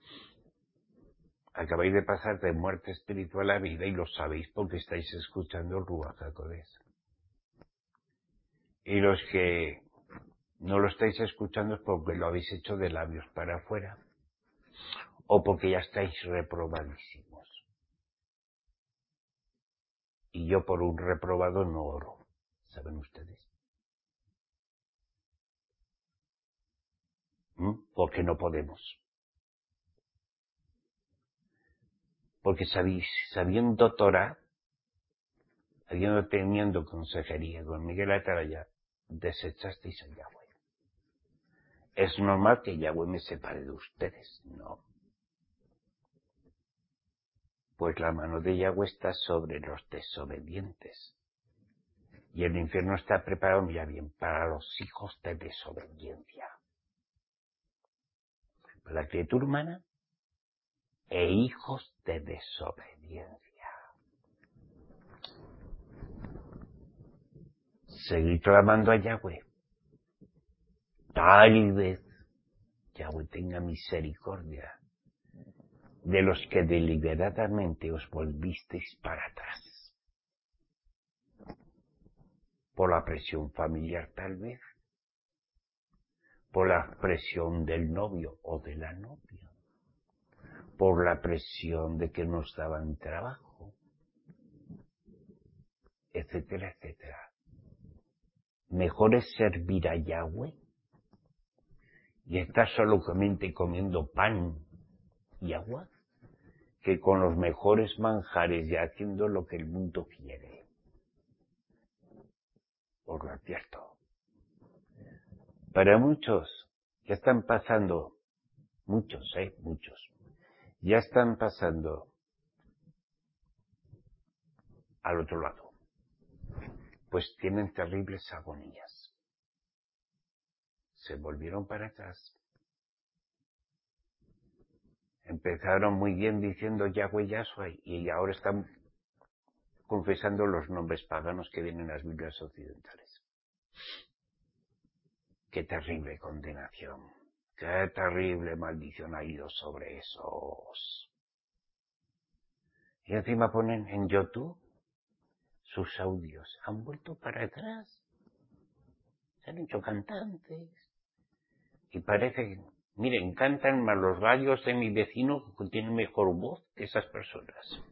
acabáis de pasar de muerte espiritual a vida y lo sabéis porque estáis escuchando el Ruach HaKodesh. Y los que no lo estáis escuchando es porque lo habéis hecho de labios para afuera o porque ya estáis reprobadísimos. Y yo por un reprobado no oro, ¿saben ustedes? ¿Mm? Porque no podemos. Porque sabéis, sabiendo Torah, habiendo teniendo consejería con Miguel Ataraya, desechasteis a Yahweh. ¿Es normal que Yahweh me separe de ustedes? No. Pues la mano de Yahweh está sobre los desobedientes. Y el infierno está preparado, mira bien, para los hijos de desobediencia. Para la criatura humana e hijos de desobediencia. Seguir clamando a Yahweh. Tal vez Yahweh tenga misericordia de los que deliberadamente os volvisteis para atrás. por la presión familiar tal vez, por la presión del novio o de la novia, por la presión de que nos daban trabajo, etcétera, etcétera. Mejor es servir a Yahweh y estar solamente comiendo pan y agua que con los mejores manjares y haciendo lo que el mundo quiere. Os lo advierto. Para muchos ya están pasando, muchos, eh, muchos, ya están pasando al otro lado, pues tienen terribles agonías. Se volvieron para atrás. Empezaron muy bien diciendo Yahweh Yahshua y ahora están confesando los nombres paganos que vienen en las Biblias occidentales. Qué terrible condenación, qué terrible maldición ha ido sobre esos. Y encima ponen en YouTube sus audios. Han vuelto para atrás. Se han hecho cantantes. Y parece que, miren, cantan más los gallos de mi vecino que tienen mejor voz que esas personas.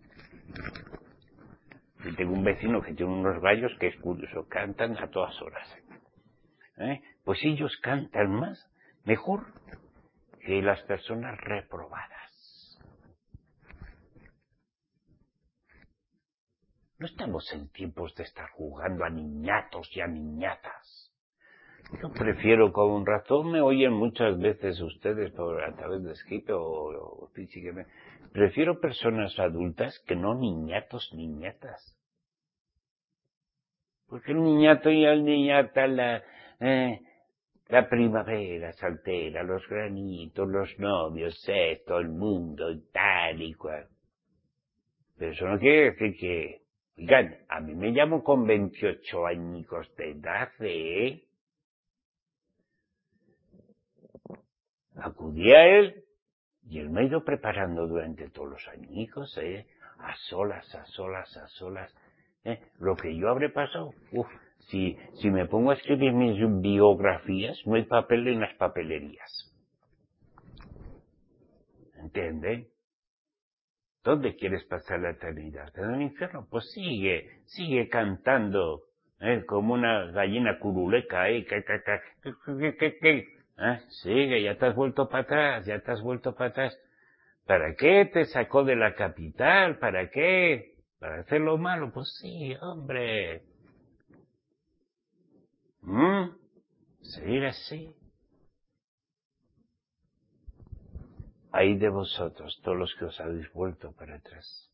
Yo tengo un vecino que tiene unos gallos que es curioso, cantan a todas horas. ¿Eh? Pues ellos cantan más, mejor que las personas reprobadas. No estamos en tiempos de estar jugando a niñatos y a niñatas. Yo prefiero, con razón me oyen muchas veces ustedes por a través de Skype o, o físicamente, prefiero personas adultas que no niñatos, niñatas. Porque el niñato y el niñata, la, eh, la primavera saltera, los granitos, los novios, esto, el mundo, tal y cual. Pero eso no quiere decir que, oigan, a mí me llamo con veintiocho añicos de edad, ¿eh? Acudí a él y él me ha ido preparando durante todos los añicos, ¿eh? A solas, a solas, a solas. ¿Eh? Lo que yo habré pasado, uf, si, si me pongo a escribir mis biografías, no hay papel en las papelerías. ¿Entienden? ¿Dónde quieres pasar la eternidad? ¿En el infierno? Pues sigue, sigue cantando, ¿eh? Como una gallina curuleca, ¿eh? ¿Qué, qué, qué, qué, qué, qué? ¿Eh? Sigue, ya te has vuelto para atrás, ya te has vuelto para atrás. ¿Para qué te sacó de la capital? ¿Para qué? ¿Para hacer lo malo? Pues sí, hombre. ¿Mm? Seguir así. Ay de vosotros, todos los que os habéis vuelto para atrás.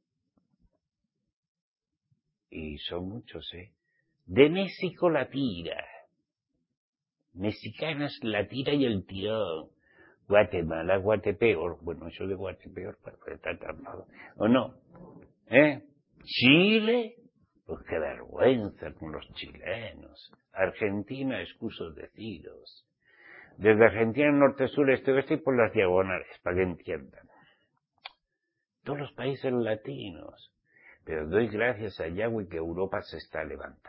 Y son muchos, ¿eh? De México la tira. Mexicanas la tira y el tirón. Guatemala, Guatepeor. Bueno, eso de Guatepeor, pero está tapado. ¿O no? ¿Eh? Chile. Pues qué vergüenza con los chilenos. Argentina, excusos deciros. Desde Argentina, norte, sur, este, oeste y por las diagonales, para que entiendan. Todos los países latinos. Pero doy gracias a Yahweh que Europa se está levantando.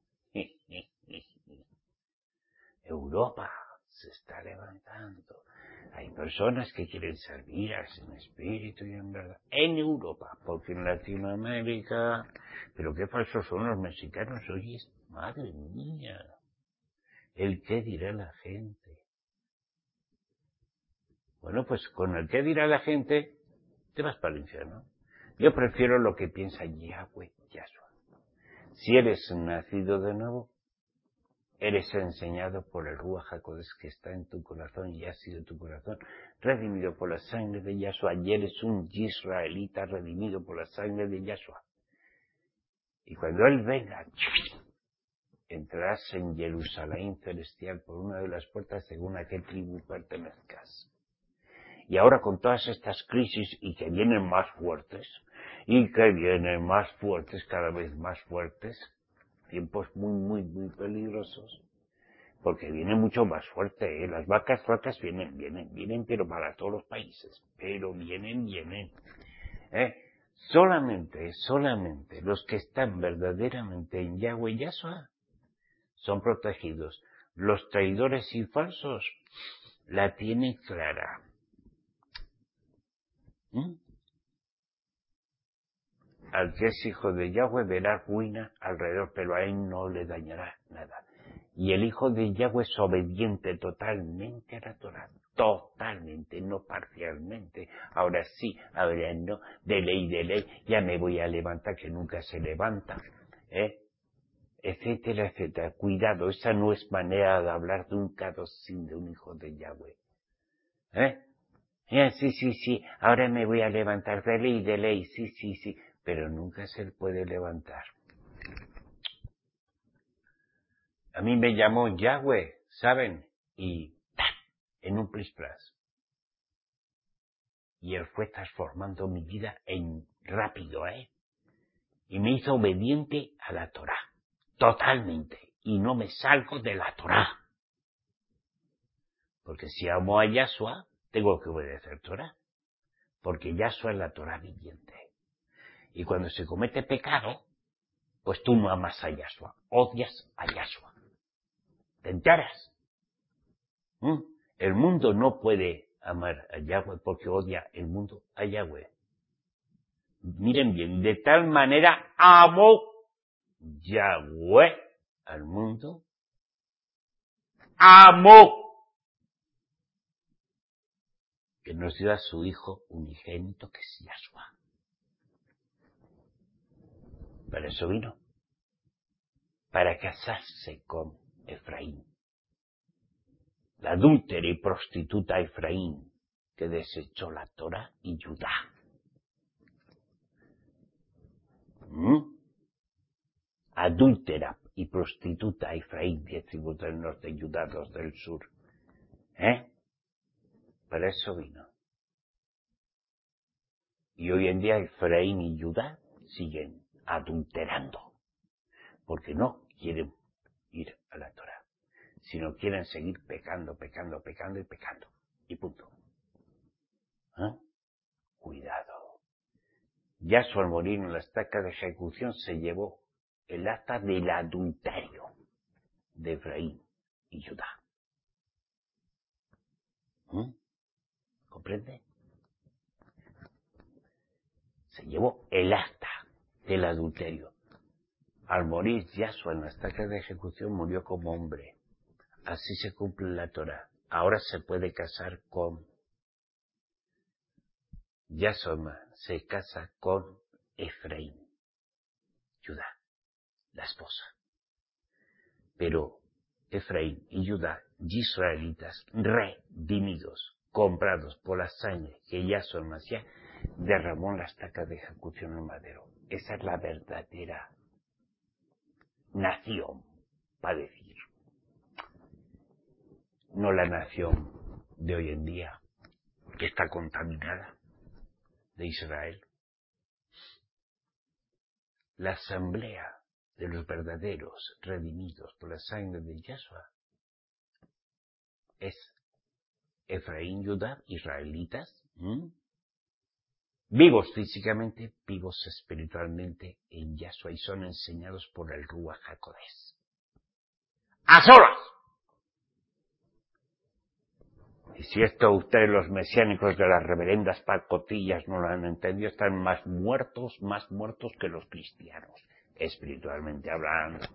Europa se está levantando. Hay personas que quieren servir en espíritu y en verdad. En Europa, porque en Latinoamérica... Pero qué falsos son los mexicanos, oye, madre mía. ¿El qué dirá la gente? Bueno, pues con el qué dirá la gente, te vas para el infierno. Yo prefiero lo que piensa Yahweh Yahshua. Si eres nacido de nuevo, eres enseñado por el Ruach HaKodesh que está en tu corazón y ha sido tu corazón, redimido por la sangre de Yahshua. Y eres un israelita redimido por la sangre de Yahshua. Y cuando Él venga, entrarás en Jerusalén celestial por una de las puertas según a qué tribu pertenezcas. Y ahora con todas estas crisis y que vienen más fuertes, y que vienen más fuertes, cada vez más fuertes, tiempos muy, muy, muy peligrosos, porque viene mucho más fuerte, ¿eh? Las vacas flacas vienen, vienen, vienen, pero para todos los países, pero vienen, vienen, ¿eh? Solamente, solamente los que están verdaderamente en Yahweh Yahshua son protegidos. Los traidores y falsos la tienen clara. ¿Mm? Al que es hijo de Yahweh verá ruina alrededor, pero a él no le dañará nada. Y el hijo de Yahweh es obediente totalmente a la Torah, totalmente, no parcialmente. Ahora sí, ahora no, de ley, de ley, ya me voy a levantar, que nunca se levanta, ¿eh? Etcétera, etcétera. Cuidado, esa no es manera de hablar de un cadocín, de un hijo de Yahweh. ¿Eh? Eh, sí, sí, sí, ahora me voy a levantar, de ley, de ley, sí, sí, sí, pero nunca se puede levantar. A mí me llamó Yahweh, ¿saben? Y ¡tac! En un plis-plas. Y él fue transformando mi vida en rápido, ¿eh? Y me hizo obediente a la Torah, totalmente. Y no me salgo de la Torah. Porque si amo a Yahshua, tengo que obedecer Torah. Porque Yahshua es la Torah viviente. Y cuando se comete pecado, pues tú no amas a Yahshua, odias a Yahshua. ¿Te enteras? ¿Mm? El mundo no puede amar a Yahweh porque odia el mundo a Yahweh. Miren bien, de tal manera amó Yahweh al mundo. Amó que nos dio a su Hijo unigénito, que es Yahshua. Para eso vino. Para casarse con Efraín. La adúltera y prostituta Efraín, que desechó la Torah y Judá. ¿Mm? Adúltera y prostituta Efraín, diez tribus del norte y Judá, dos del sur. ¿Eh? Para eso vino. Y hoy en día Efraín y Judá siguen adulterando, porque no quieren ir a la Torah, sino quieren seguir pecando, pecando, pecando y pecando. Y punto. ¿Eh? Cuidado. Yahshua al morir en la estaca de ejecución se llevó el acta del adulterio de Efraín y Judá. ¿Mm? ¿Comprende? Se llevó el acta del adulterio. Al morir Yahshua en la estaca de ejecución murió como hombre. Así se cumple la Torah. Ahora se puede casar con Yahshua, se casa con Efraín, Judá, la esposa. Pero Efraín y Judá, israelitas, redimidos, comprados por la sangre que Yahshua el Mashiach derramó en la estaca de ejecución en el madero. Esa es la verdadera nación, para decir. No la nación de hoy en día, que está contaminada, de Israel. La asamblea de los verdaderos redimidos por la sangre de Yahshua es Efraín, Judá, israelitas, ¿m? vivos físicamente, vivos espiritualmente en Yahshua y son enseñados por el Ruach HaKodesh. ¡A solas! Y si esto ustedes los mesiánicos de las reverendas pacotillas no lo han entendido, están más muertos, más muertos que los cristianos, espiritualmente hablando.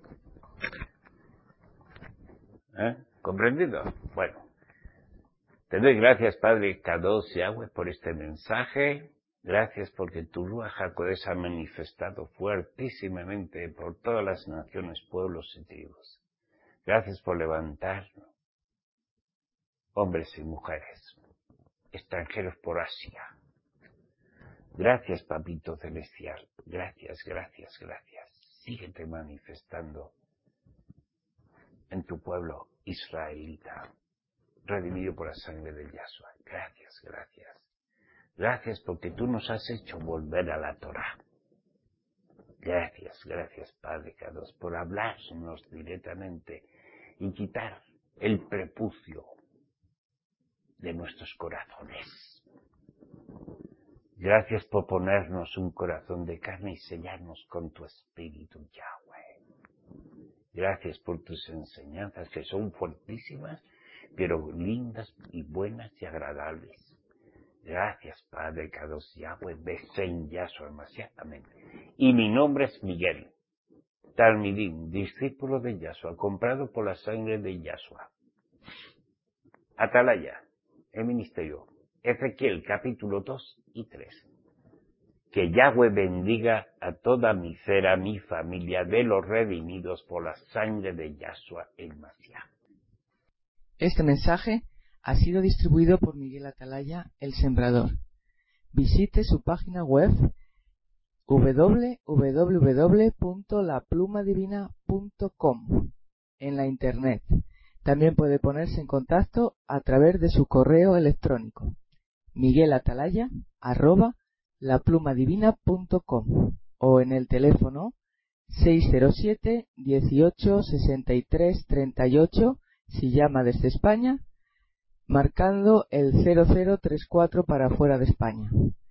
¿Eh? ¿Comprendido? Bueno, te doy gracias, Padre Kadosh Yahweh, por este mensaje. Gracias porque tu Ruach HaKodesh ha manifestado fuertísimamente por todas las naciones, pueblos y tribus. Gracias por levantar hombres y mujeres, extranjeros por Asia. Gracias, Papito Celestial. Gracias, gracias, gracias. Síguete manifestando en tu pueblo israelita, redimido por la sangre de Yahshua. Gracias, gracias. Gracias porque tú nos has hecho volver a la Torah. Gracias, gracias, Padre Kadosh, por hablarnos directamente y quitar el prepucio de nuestros corazones. Gracias por ponernos un corazón de carne y sellarnos con tu Espíritu, Yahweh. Gracias por tus enseñanzas que son fuertísimas, pero lindas y buenas y agradables. Gracias, Padre Kadosh Yahweh, Besen Yahshua Mashiach. Amén. Y mi nombre es Miguel, Talmidim, discípulo de Yahshua, comprado por la sangre de Yahshua. Atalaya, el ministerio. Ezequiel, capítulo dos y tres. Que Yahweh bendiga a toda mi cera, mi familia, de los redimidos por la sangre de Yahshua el Mashiach. Este mensaje ha sido distribuido por Miguel Atalaya, el Sembrador. Visite su página web doble u doble u doble u punto la pluma divina punto com en la internet. También puede ponerse en contacto a través de su correo electrónico miguelatalaya arroba la pluma divina punto com o en el teléfono seis cero siete, dieciocho, sesenta y tres, treinta y ocho si llama desde España, marcando el cero cero tres cuatro para fuera de España.